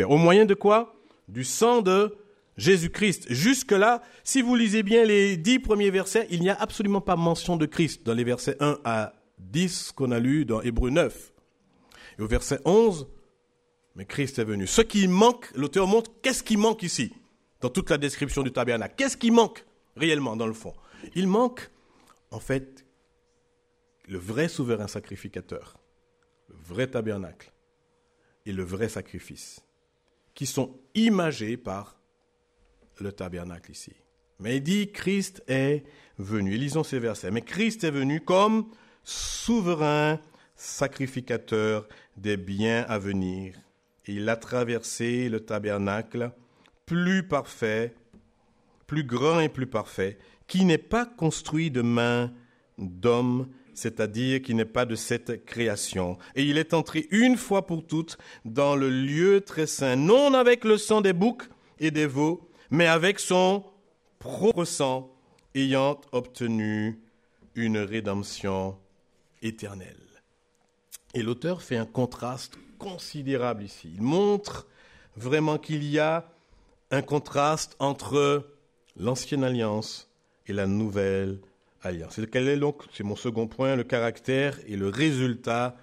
Au moyen de quoi? Du sang de Jésus-Christ. Jusque-là, si vous lisez bien les 10 premiers versets, il n'y a absolument pas mention de Christ dans les versets 1 à 10 qu'on a lus dans Hébreux 9. Et au verset 11, « Mais Christ est venu. » Ce qui manque, l'auteur montre qu'est-ce qui manque ici, dans toute la description du tabernacle. Qu'est-ce qui manque réellement dans le fond? Il manque, en fait, le vrai souverain sacrificateur, le vrai tabernacle et le vrai sacrifice, qui sont imagés par le tabernacle ici. Mais il dit, Christ est venu. Et lisons ces versets. Mais Christ est venu comme souverain sacrificateur des biens à venir. Et il a traversé le tabernacle plus parfait, plus grand et plus parfait, qui n'est pas construit de main d'homme, c'est-à-dire qui n'est pas de cette création. Et il est entré une fois pour toutes dans le lieu très saint, non avec le sang des boucs et des veaux, mais avec son propre sang, ayant obtenu une rédemption éternelle. Et l'auteur fait un contraste considérable ici. Il montre vraiment qu'il y a un contraste entre l'ancienne alliance et la nouvelle alliance. Quel est donc, c'est mon second point, le caractère et le résultat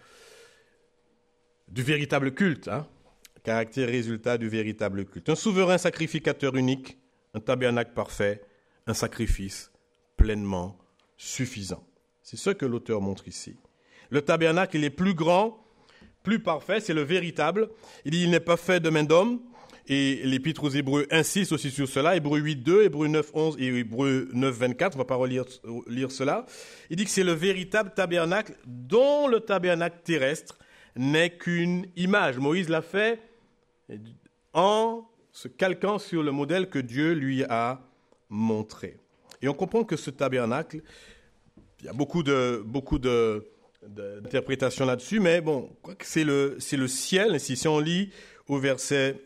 du véritable culte. Caractère et résultat du véritable culte. Un souverain sacrificateur unique, un tabernacle parfait, un sacrifice pleinement suffisant. C'est ce que l'auteur montre ici. Le tabernacle, il est plus grand, plus parfait, c'est le véritable. Il dit, il n'est pas fait de main d'homme. Et l'Épître aux Hébreux insiste aussi sur cela. Hébreux 8, 2, Hébreux 9, 11 et Hébreux 9, 24. On ne va pas lire cela. Il dit que c'est le véritable tabernacle dont le tabernacle terrestre n'est qu'une image. Moïse l'a fait en se calquant sur le modèle que Dieu lui a montré. Et on comprend que ce tabernacle, il y a beaucoup d'interprétations là-dessus, mais bon, c'est le ciel. Si on lit au verset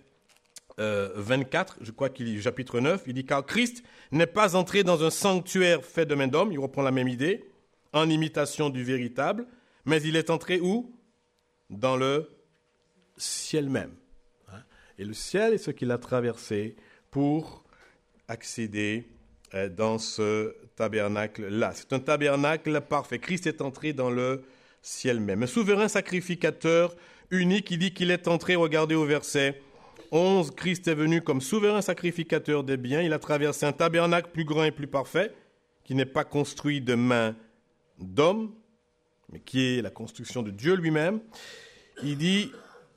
24, je crois qu'il dit, chapitre 9, il dit, car Christ n'est pas entré dans un sanctuaire fait de main d'homme, il reprend la même idée, en imitation du véritable, mais il est entré où? Dans le ciel même. Et le ciel est ce qu'il a traversé pour accéder dans ce tabernacle-là. C'est un tabernacle parfait. Christ est entré dans le ciel même. Un souverain sacrificateur unique, il dit qu'il est entré, regardez au verset 11, Christ est venu comme souverain sacrificateur des biens. Il a traversé un tabernacle plus grand et plus parfait, qui n'est pas construit de main d'homme, mais qui est la construction de Dieu lui-même. Il dit,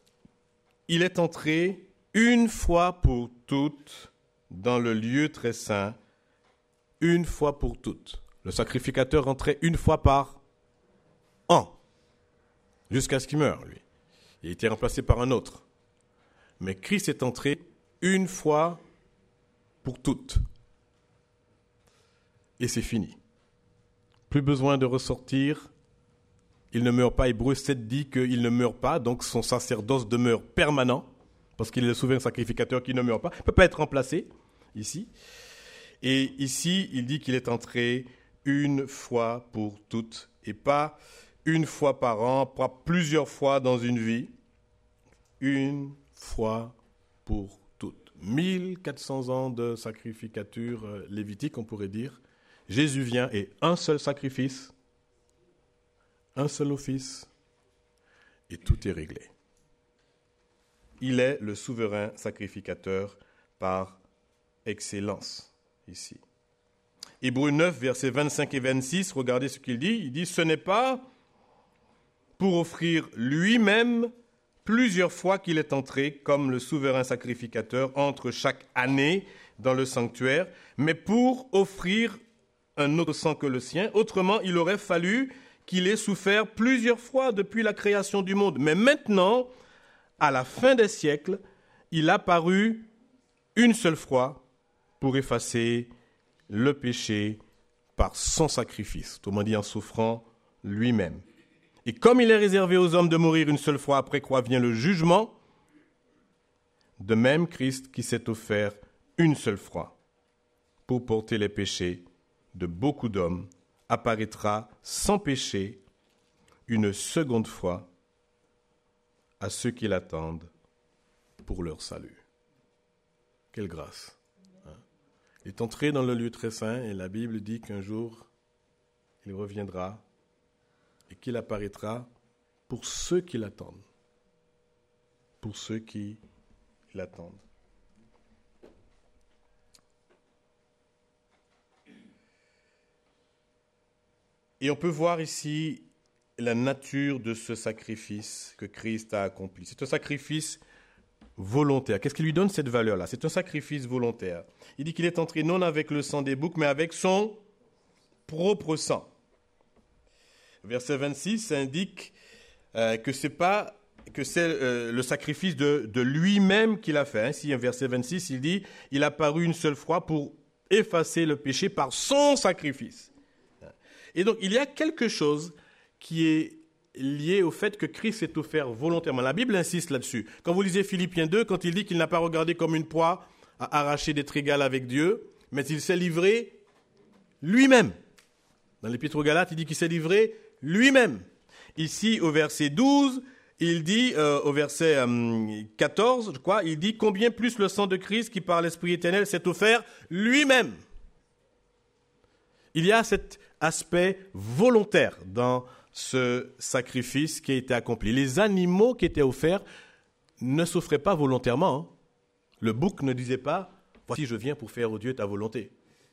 il est entré une fois pour toutes dans le lieu très saint, une fois pour toutes. Le sacrificateur entrait une fois par an, jusqu'à ce qu'il meure, lui. Il a été remplacé par un autre. Mais Christ est entré une fois pour toutes. Et c'est fini. Plus besoin de ressortir. Il ne meurt pas. Hébreux 7 dit qu'il ne meurt pas, donc son sacerdoce demeure permanent, parce qu'il est le souverain sacrificateur qui ne meurt pas. Il ne peut pas être remplacé ici. Et ici, il dit qu'il est entré une fois pour toutes, et pas une fois par an, pas plusieurs fois dans une vie. une fois pour toutes. 1400 ans de sacrificature lévitique, on pourrait dire. Jésus vient et un seul sacrifice, un seul office, et tout est réglé. Il est le souverain sacrificateur par excellence ici. Hébreux 9, versets 25 et 26, regardez ce qu'il dit. Il dit, ce n'est pas pour offrir lui-même plusieurs fois qu'il est entré comme le souverain sacrificateur entre chaque année dans le sanctuaire, mais pour offrir un autre sang que le sien. Autrement, il aurait fallu qu'il ait souffert plusieurs fois depuis la création du monde. Mais maintenant, à la fin des siècles, il a paru une seule fois pour effacer le péché par son sacrifice, autrement dit en souffrant lui-même. Et comme il est réservé aux hommes de mourir une seule fois après quoi vient le jugement, de même Christ qui s'est offert une seule fois pour porter les péchés de beaucoup d'hommes apparaîtra sans péché une seconde fois à ceux qui l'attendent pour leur salut. Quelle grâce! Il est entré dans le lieu très saint et la Bible dit qu'un jour, il reviendra et qu'il apparaîtra pour ceux qui l'attendent. Pour ceux qui l'attendent. Et on peut voir ici la nature de ce sacrifice que Christ a accompli. C'est un sacrifice volontaire. Qu'est-ce qui lui donne cette valeur-là? C'est un sacrifice volontaire. Il dit qu'il est entré non avec le sang des boucs, mais avec son propre sang. Verset 26 indique que c'est le sacrifice de lui-même qu'il a fait. Ici, verset 26, il dit « Il a paru une seule fois pour effacer le péché par son sacrifice. » Et donc, il y a quelque chose qui est lié au fait que Christ s'est offert volontairement. La Bible insiste là-dessus. Quand vous lisez Philippiens 2, quand il dit qu'il n'a pas regardé comme une proie à arracher d'être égal avec Dieu, mais il s'est livré lui-même. Dans l'Épître aux Galates, il dit qu'il s'est livré lui-même. Ici, au verset 12, il dit, au verset 14, je crois, il dit « Combien plus le sang de Christ qui par l'Esprit éternel s'est offert lui-même » Il y a cet aspect volontaire dans ce sacrifice qui a été accompli. Les animaux qui étaient offerts ne s'offraient pas volontairement. Le bouc ne disait pas « Voici, je viens pour faire au Dieu ta volonté ».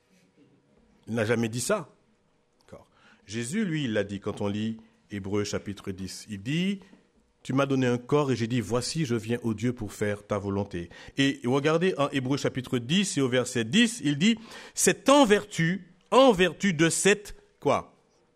Il n'a jamais dit ça. Jésus, lui, il l'a dit quand on lit Hébreux chapitre 10. Il dit « Tu m'as donné un corps et j'ai dit « Voici, je viens au Dieu pour faire ta volonté ». Et regardez en Hébreux chapitre 10 et au verset 10, il dit « C'est en vertu de cette quoi ?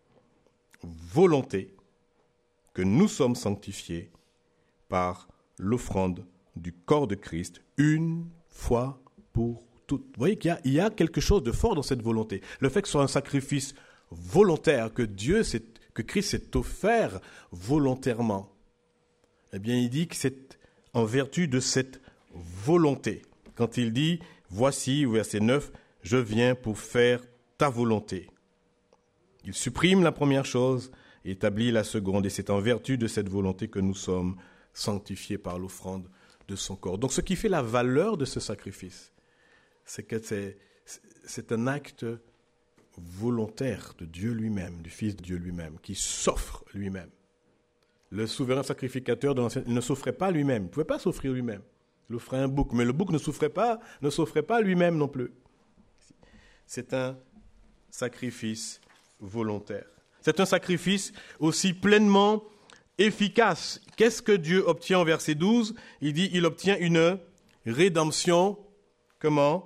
Volonté que nous sommes sanctifiés par l'offrande du corps de Christ une fois pour toutes. » Vous voyez qu'il y a quelque chose de fort dans cette volonté. Le fait que ce soit un sacrifice volontaire, que Christ s'est offert volontairement. Eh bien, il dit que c'est en vertu de cette volonté. Quand il dit, voici, verset 9, je viens pour faire ta volonté. Il supprime la première chose et établit la seconde. Et c'est en vertu de cette volonté que nous sommes sanctifiés par l'offrande de son corps. Donc, ce qui fait la valeur de ce sacrifice, c'est que c'est un acte volontaire de Dieu lui-même, du Fils de Dieu lui-même, qui s'offre lui-même. Le souverain sacrificateur de l'Ancien, il ne s'offrait pas lui-même, il ne pouvait pas s'offrir lui-même. Il offrait un bouc, mais le bouc ne s'offrait pas lui-même non plus. C'est un sacrifice volontaire. C'est un sacrifice aussi pleinement efficace. Qu'est-ce que Dieu obtient au verset 12 ? Il dit, il obtient une rédemption, comment ?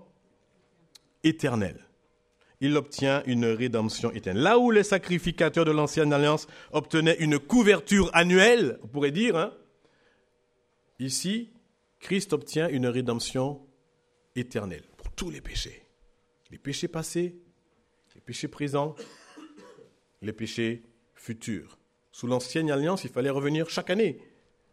Éternelle. Il obtient une rédemption éternelle. Là où les sacrificateurs de l'Ancienne Alliance obtenaient une couverture annuelle, on pourrait dire, ici, Christ obtient une rédemption éternelle pour tous les péchés. Les péchés passés, les péchés présents, les péchés futurs. Sous l'Ancienne Alliance, il fallait revenir chaque année. D'accord ?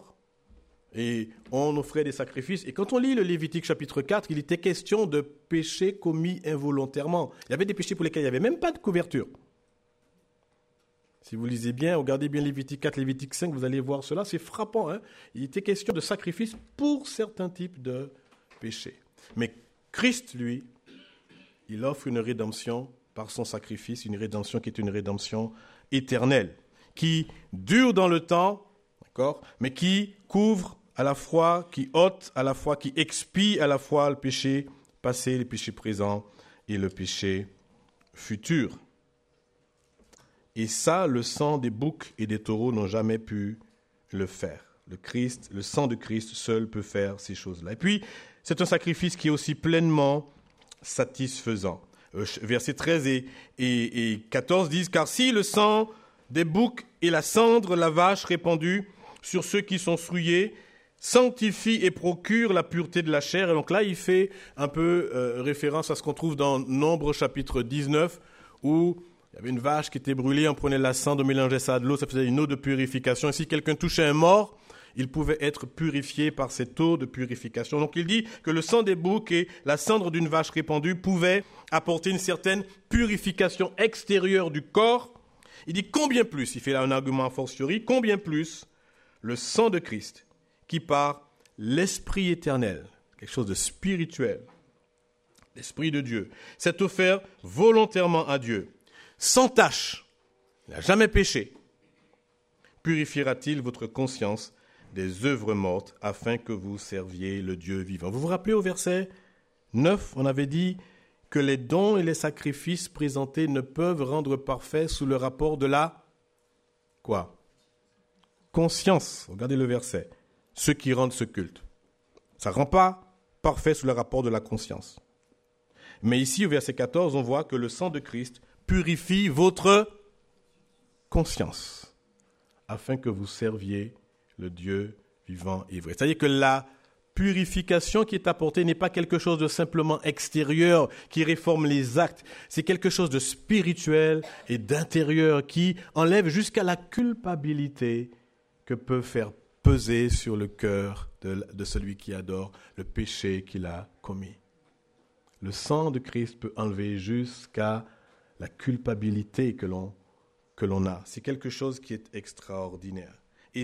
Et on offrait des sacrifices. Et quand on lit le Lévitique chapitre 4, il était question de péchés commis involontairement. Il y avait des péchés pour lesquels il n'y avait même pas de couverture. Si vous lisez bien, regardez bien Lévitique 4, Lévitique 5, vous allez voir cela, c'est frappant. Hein. Il était question de sacrifice pour certains types de péchés. Mais Christ, lui, il offre une rédemption par son sacrifice, une rédemption qui est une rédemption éternelle, qui dure dans le temps, d'accord, mais qui couvre à la fois, qui ôte à la fois, qui expie à la fois le péché passé, le péché présent et le péché futur. Et ça, le sang des boucs et des taureaux n'ont jamais pu le faire. Le sang de Christ seul peut faire ces choses-là. Et puis, c'est un sacrifice qui est aussi pleinement satisfaisant. Versets 13 et 14 disent « Car si le sang des boucs et la cendre, la vache répandue sur ceux qui sont souillés, sanctifie et procure la pureté de la chair. » Et donc là, il fait un peu référence à ce qu'on trouve dans Nombre chapitre 19, où il y avait une vache qui était brûlée, on prenait la cendre, on mélangeait ça à de l'eau, ça faisait une eau de purification. Et si quelqu'un touchait un mort, il pouvait être purifié par cette eau de purification. Donc il dit que le sang des boucs et la cendre d'une vache répandue pouvaient apporter une certaine purification extérieure du corps. Il dit combien plus, il fait là un argument a fortiori, combien plus le sang de Christ, qui par l'Esprit éternel, quelque chose de spirituel, l'Esprit de Dieu, s'est offert volontairement à Dieu, sans tache, il n'a jamais péché, purifiera-t-il votre conscience des œuvres mortes afin que vous serviez le Dieu vivant. Vous vous rappelez au verset 9, on avait dit que les dons et les sacrifices présentés ne peuvent rendre parfait sous le rapport de la quoi ? Conscience. Regardez le verset. Ceux qui rendent ce culte. Ça ne rend pas parfait sous le rapport de la conscience. Mais ici, au verset 14, on voit que le sang de Christ purifie votre conscience afin que vous serviez le Dieu vivant et vrai. C'est-à-dire que la purification qui est apportée n'est pas quelque chose de simplement extérieur qui réforme les actes. C'est quelque chose de spirituel et d'intérieur qui enlève jusqu'à la culpabilité que peut faire peser sur le cœur de celui qui adore le péché qu'il a commis. Le sang de Christ peut enlever jusqu'à la culpabilité que l'on a. C'est quelque chose qui est extraordinaire. Et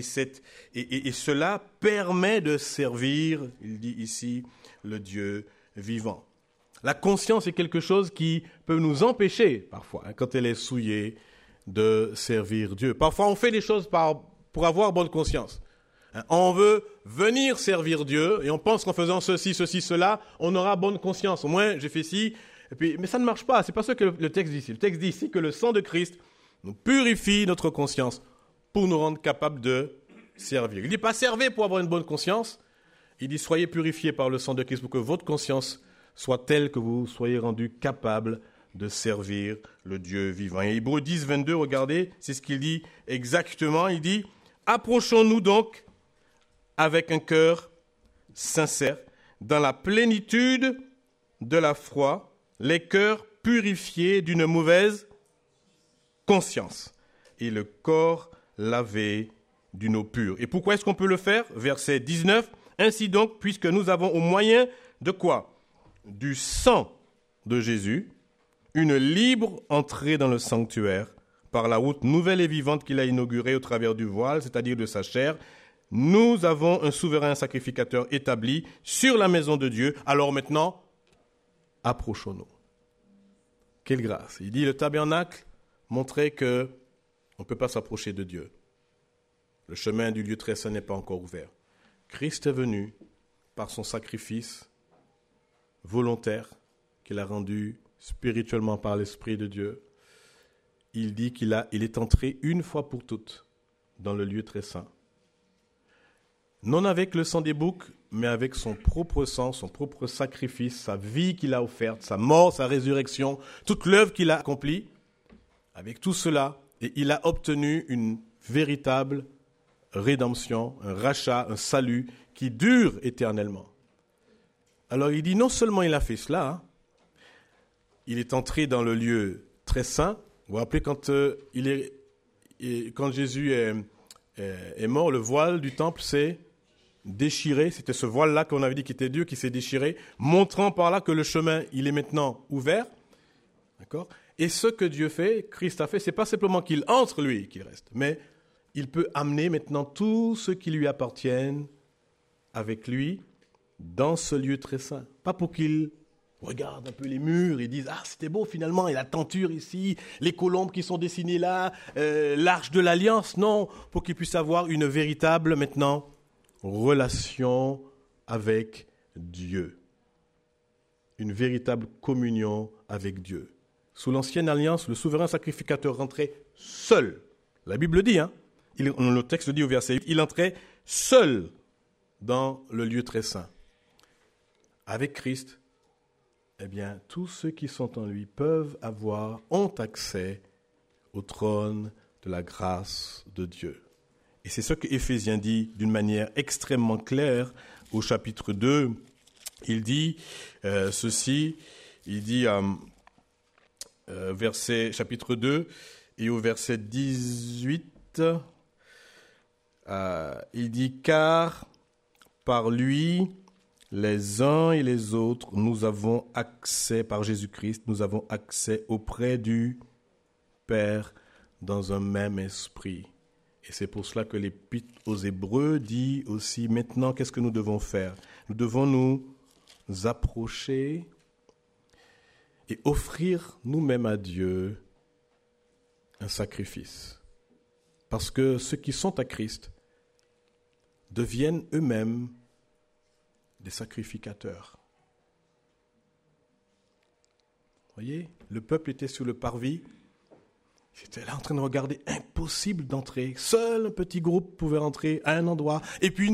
cela permet de servir, il dit ici, le Dieu vivant. La conscience est quelque chose qui peut nous empêcher, parfois, quand elle est souillée, de servir Dieu. Parfois, on fait des choses pour avoir bonne conscience. On veut venir servir Dieu et on pense qu'en faisant ceci, cela, on aura bonne conscience. Au moins, j'ai fait ci. Mais ça ne marche pas. C'est pas ce que le texte dit ici. Le texte dit ici que le sang de Christ nous purifie notre conscience pour nous rendre capables de servir. Il ne dit pas servez pour avoir une bonne conscience. Il dit soyez purifiés par le sang de Christ pour que votre conscience soit telle que vous soyez rendus capables de servir le Dieu vivant. Et Hébreux 10, 22, regardez, c'est ce qu'il dit exactement. Il dit approchons-nous donc avec un cœur sincère, dans la plénitude de la foi, les cœurs purifiés d'une mauvaise conscience et le corps lavé d'une eau pure. Et pourquoi est-ce qu'on peut le faire ? Verset 19. Ainsi donc, puisque nous avons au moyen de quoi ? Du sang de Jésus, une libre entrée dans le sanctuaire par la route nouvelle et vivante qu'il a inaugurée au travers du voile, c'est-à-dire de sa chair. Nous avons un souverain sacrificateur établi sur la maison de Dieu. Alors maintenant, approchons-nous. Quelle grâce. Il dit le tabernacle montrait que on ne peut pas s'approcher de Dieu. Le chemin du lieu très saint n'est pas encore ouvert. Christ est venu par son sacrifice volontaire qu'il a rendu spirituellement par l'Esprit de Dieu. Il dit qu'il est entré une fois pour toutes dans le lieu très saint. Non avec le sang des boucs, mais avec son propre sang, son propre sacrifice, sa vie qu'il a offerte, sa mort, sa résurrection, toute l'œuvre qu'il a accomplie. Avec tout cela, et il a obtenu une véritable rédemption, un rachat, un salut qui dure éternellement. Alors il dit non seulement il a fait cela, il est entré dans le lieu très saint. Vous vous rappelez quand Jésus est mort, le voile du temple s'est déchiré. C'était ce voile-là qu'on avait dit qui était dur, qui s'est déchiré, montrant par là que le chemin, il est maintenant ouvert. D'accord ? Et ce que Dieu fait, Christ a fait, c'est pas simplement qu'il entre lui, qu'il reste, mais il peut amener maintenant tous ceux qui lui appartiennent avec lui dans ce lieu très saint. Pas pour qu'il regarde un peu les murs et dise « Ah, c'était beau finalement, et la tenture ici, les colombes qui sont dessinées là, l'arche de l'alliance. » Non, pour qu'il puisse avoir une véritable, maintenant, relation avec Dieu. Une véritable communion avec Dieu. Sous l'ancienne alliance, le souverain sacrificateur rentrait seul. La Bible dit, le texte dit au verset 8, il entrait seul dans le lieu très saint. Avec Christ, eh bien, tous ceux qui sont en lui ont accès au trône de la grâce de Dieu. Et c'est ce que Éphésiens dit d'une manière extrêmement claire au chapitre 2. Il dit ceci, il dit chapitre 2 et au verset 18, il dit « Car par lui, les uns et les autres, nous avons accès, par Jésus-Christ, nous avons accès auprès du Père dans un même esprit. » Et c'est pour cela que l'Épître aux Hébreux dit aussi, maintenant, qu'est-ce que nous devons faire ? Nous devons nous approcher et offrir nous-mêmes à Dieu un sacrifice. Parce que ceux qui sont à Christ deviennent eux-mêmes des sacrificateurs. Vous voyez, le peuple était sur le parvis. Ils étaient là en train de regarder, impossible d'entrer. Seul un petit groupe pouvait rentrer à un endroit. Et puis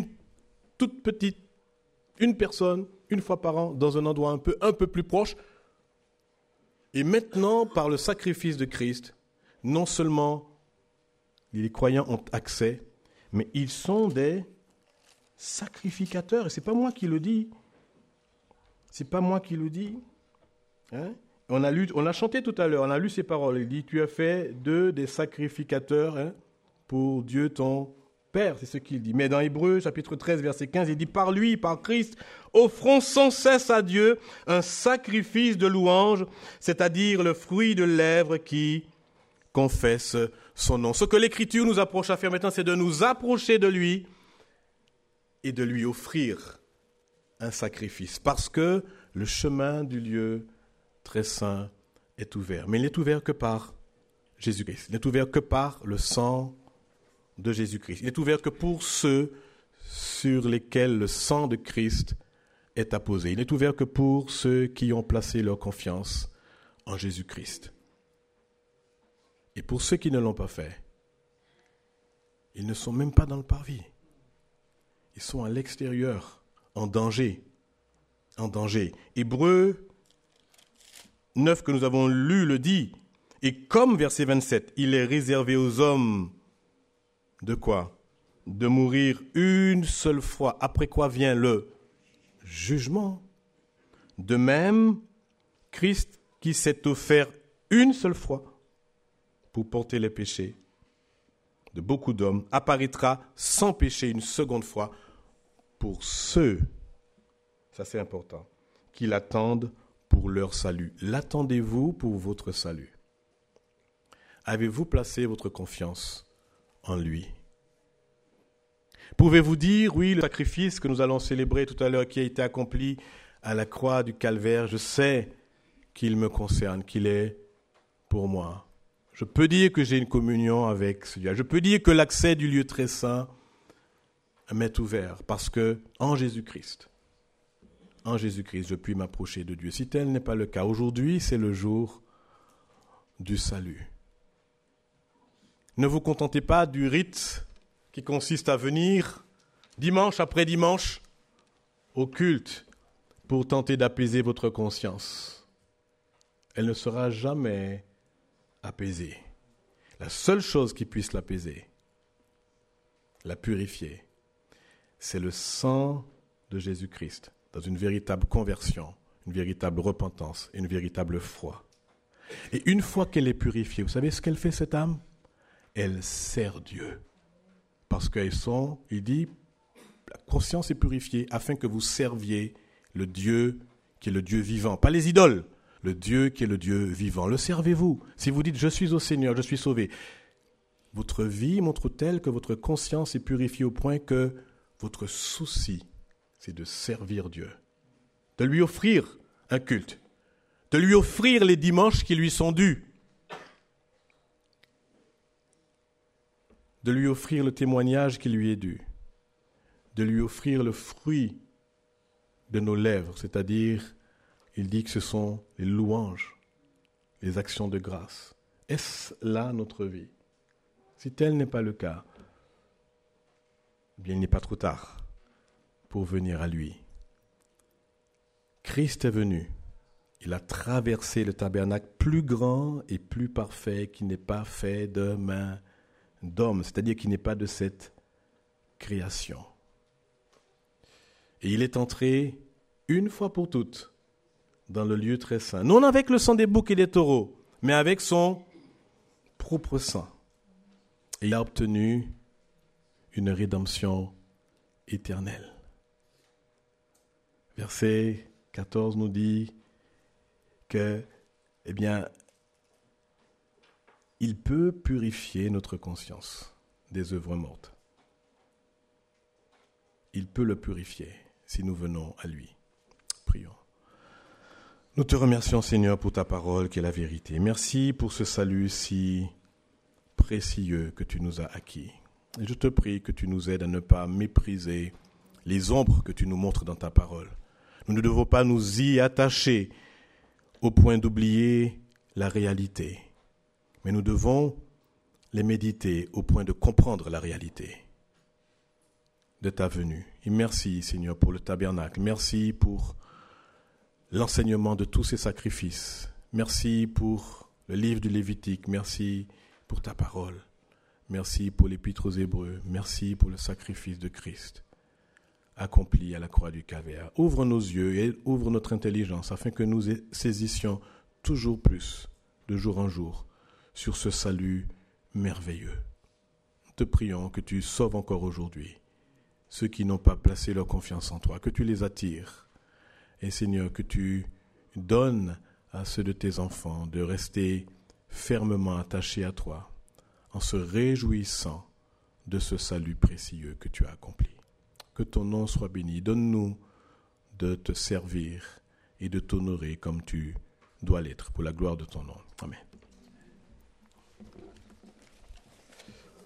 une personne, une fois par an, dans un endroit un peu plus proche. Et maintenant, par le sacrifice de Christ, non seulement les croyants ont accès, mais ils sont des sacrificateurs. Et ce n'est pas moi qui le dis. C'est pas moi qui le dis. On a chanté tout à l'heure, on a lu ces paroles. Il dit, tu as fait d'eux des sacrificateurs pour Dieu ton Père. C'est ce qu'il dit. Mais dans Hébreux, chapitre 13, verset 15, il dit, par lui, par Christ, offrons sans cesse à Dieu un sacrifice de louange, c'est-à-dire le fruit de lèvres qui confesse son nom. Ce que l'Écriture nous approche à faire maintenant, c'est de nous approcher de lui et de lui offrir un sacrifice. Parce que le chemin du lieu très saint est ouvert. Mais il n'est ouvert que par Jésus-Christ. Il n'est ouvert que par le sang de Jésus-Christ. Il n'est ouvert que pour ceux sur lesquels le sang de Christ est apposé. Il n'est ouvert que pour ceux qui ont placé leur confiance en Jésus-Christ. Et pour ceux qui ne l'ont pas fait, ils ne sont même pas dans le parvis. Ils sont à l'extérieur, en danger. En danger. Hébreux 9 que nous avons lu le dit. Et comme, verset 27, il est réservé aux hommes de quoi ? De mourir une seule fois, après quoi vient le jugement. De même, Christ qui s'est offert une seule fois pour porter les péchés de beaucoup d'hommes, apparaîtra sans péché une seconde fois pour ceux, ça c'est important, qui l'attendent pour leur salut. L'attendez-vous pour votre salut ? Avez-vous placé votre confiance en lui ? Pouvez-vous dire, oui, le sacrifice que nous allons célébrer tout à l'heure, qui a été accompli à la croix du Calvaire, je sais qu'il me concerne, qu'il est pour moi. Je peux dire que j'ai une communion avec ce Dieu. Je peux dire que l'accès du lieu très saint m'est ouvert, parce que en Jésus-Christ, je puis m'approcher de Dieu. Si tel n'est pas le cas, aujourd'hui, c'est le jour du salut. Ne vous contentez pas du rite qui consiste à venir dimanche après dimanche au culte pour tenter d'apaiser votre conscience. Elle ne sera jamais apaisée. La seule chose qui puisse l'apaiser, la purifier, c'est le sang de Jésus-Christ dans une véritable conversion, une véritable repentance et une véritable foi. Et une fois qu'elle est purifiée, vous savez ce qu'elle fait, cette âme ? Elle sert Dieu. Parce il dit, la conscience est purifiée afin que vous serviez le Dieu qui est le Dieu vivant. Pas les idoles, le Dieu qui est le Dieu vivant. Le servez-vous. Si vous dites « Je suis au Seigneur, je suis sauvé », votre vie montre-t-elle que votre conscience est purifiée au point que votre souci, c'est de servir Dieu, de lui offrir un culte, de lui offrir les dimanches qui lui sont dus, de lui offrir le témoignage qui lui est dû, de lui offrir le fruit de nos lèvres, c'est-à-dire, il dit que ce sont les louanges, les actions de grâce. Est-ce là notre vie? Si tel n'est pas le cas, eh bien il n'est pas trop tard pour venir à lui. Christ est venu. Il a traversé le tabernacle plus grand et plus parfait qui n'est pas fait de main d'homme, c'est-à-dire qui n'est pas de cette création. Et il est entré une fois pour toutes dans le lieu très saint, non avec le sang des boucs et des taureaux, mais avec son propre sang. Et il a obtenu une rédemption éternelle. Verset 14 nous dit que, eh bien, il peut purifier notre conscience des œuvres mortes. Il peut le purifier si nous venons à lui. Prions. Nous te remercions, Seigneur, pour ta parole qui est la vérité. Merci pour ce salut si précieux que tu nous as acquis. Et je te prie que tu nous aides à ne pas mépriser les ombres que tu nous montres dans ta parole. Nous ne devons pas nous y attacher au point d'oublier la réalité. Mais nous devons les méditer au point de comprendre la réalité de ta venue. Et merci, Seigneur, pour le tabernacle. Merci pour l'enseignement de tous ces sacrifices. Merci pour le livre du Lévitique. Merci pour ta parole. Merci pour l'épître aux Hébreux. Merci pour le sacrifice de Christ accompli à la croix du Calvaire. Ouvre nos yeux et ouvre notre intelligence afin que nous saisissions toujours plus, de jour en jour, sur ce salut merveilleux. Nous te prions que tu sauves encore aujourd'hui ceux qui n'ont pas placé leur confiance en toi, que tu les attires. Et Seigneur, que tu donnes à ceux de tes enfants de rester fermement attachés à toi, en se réjouissant de ce salut précieux que tu as accompli. Que ton nom soit béni. Donne-nous de te servir et de t'honorer comme tu dois l'être pour la gloire de ton nom. Amen.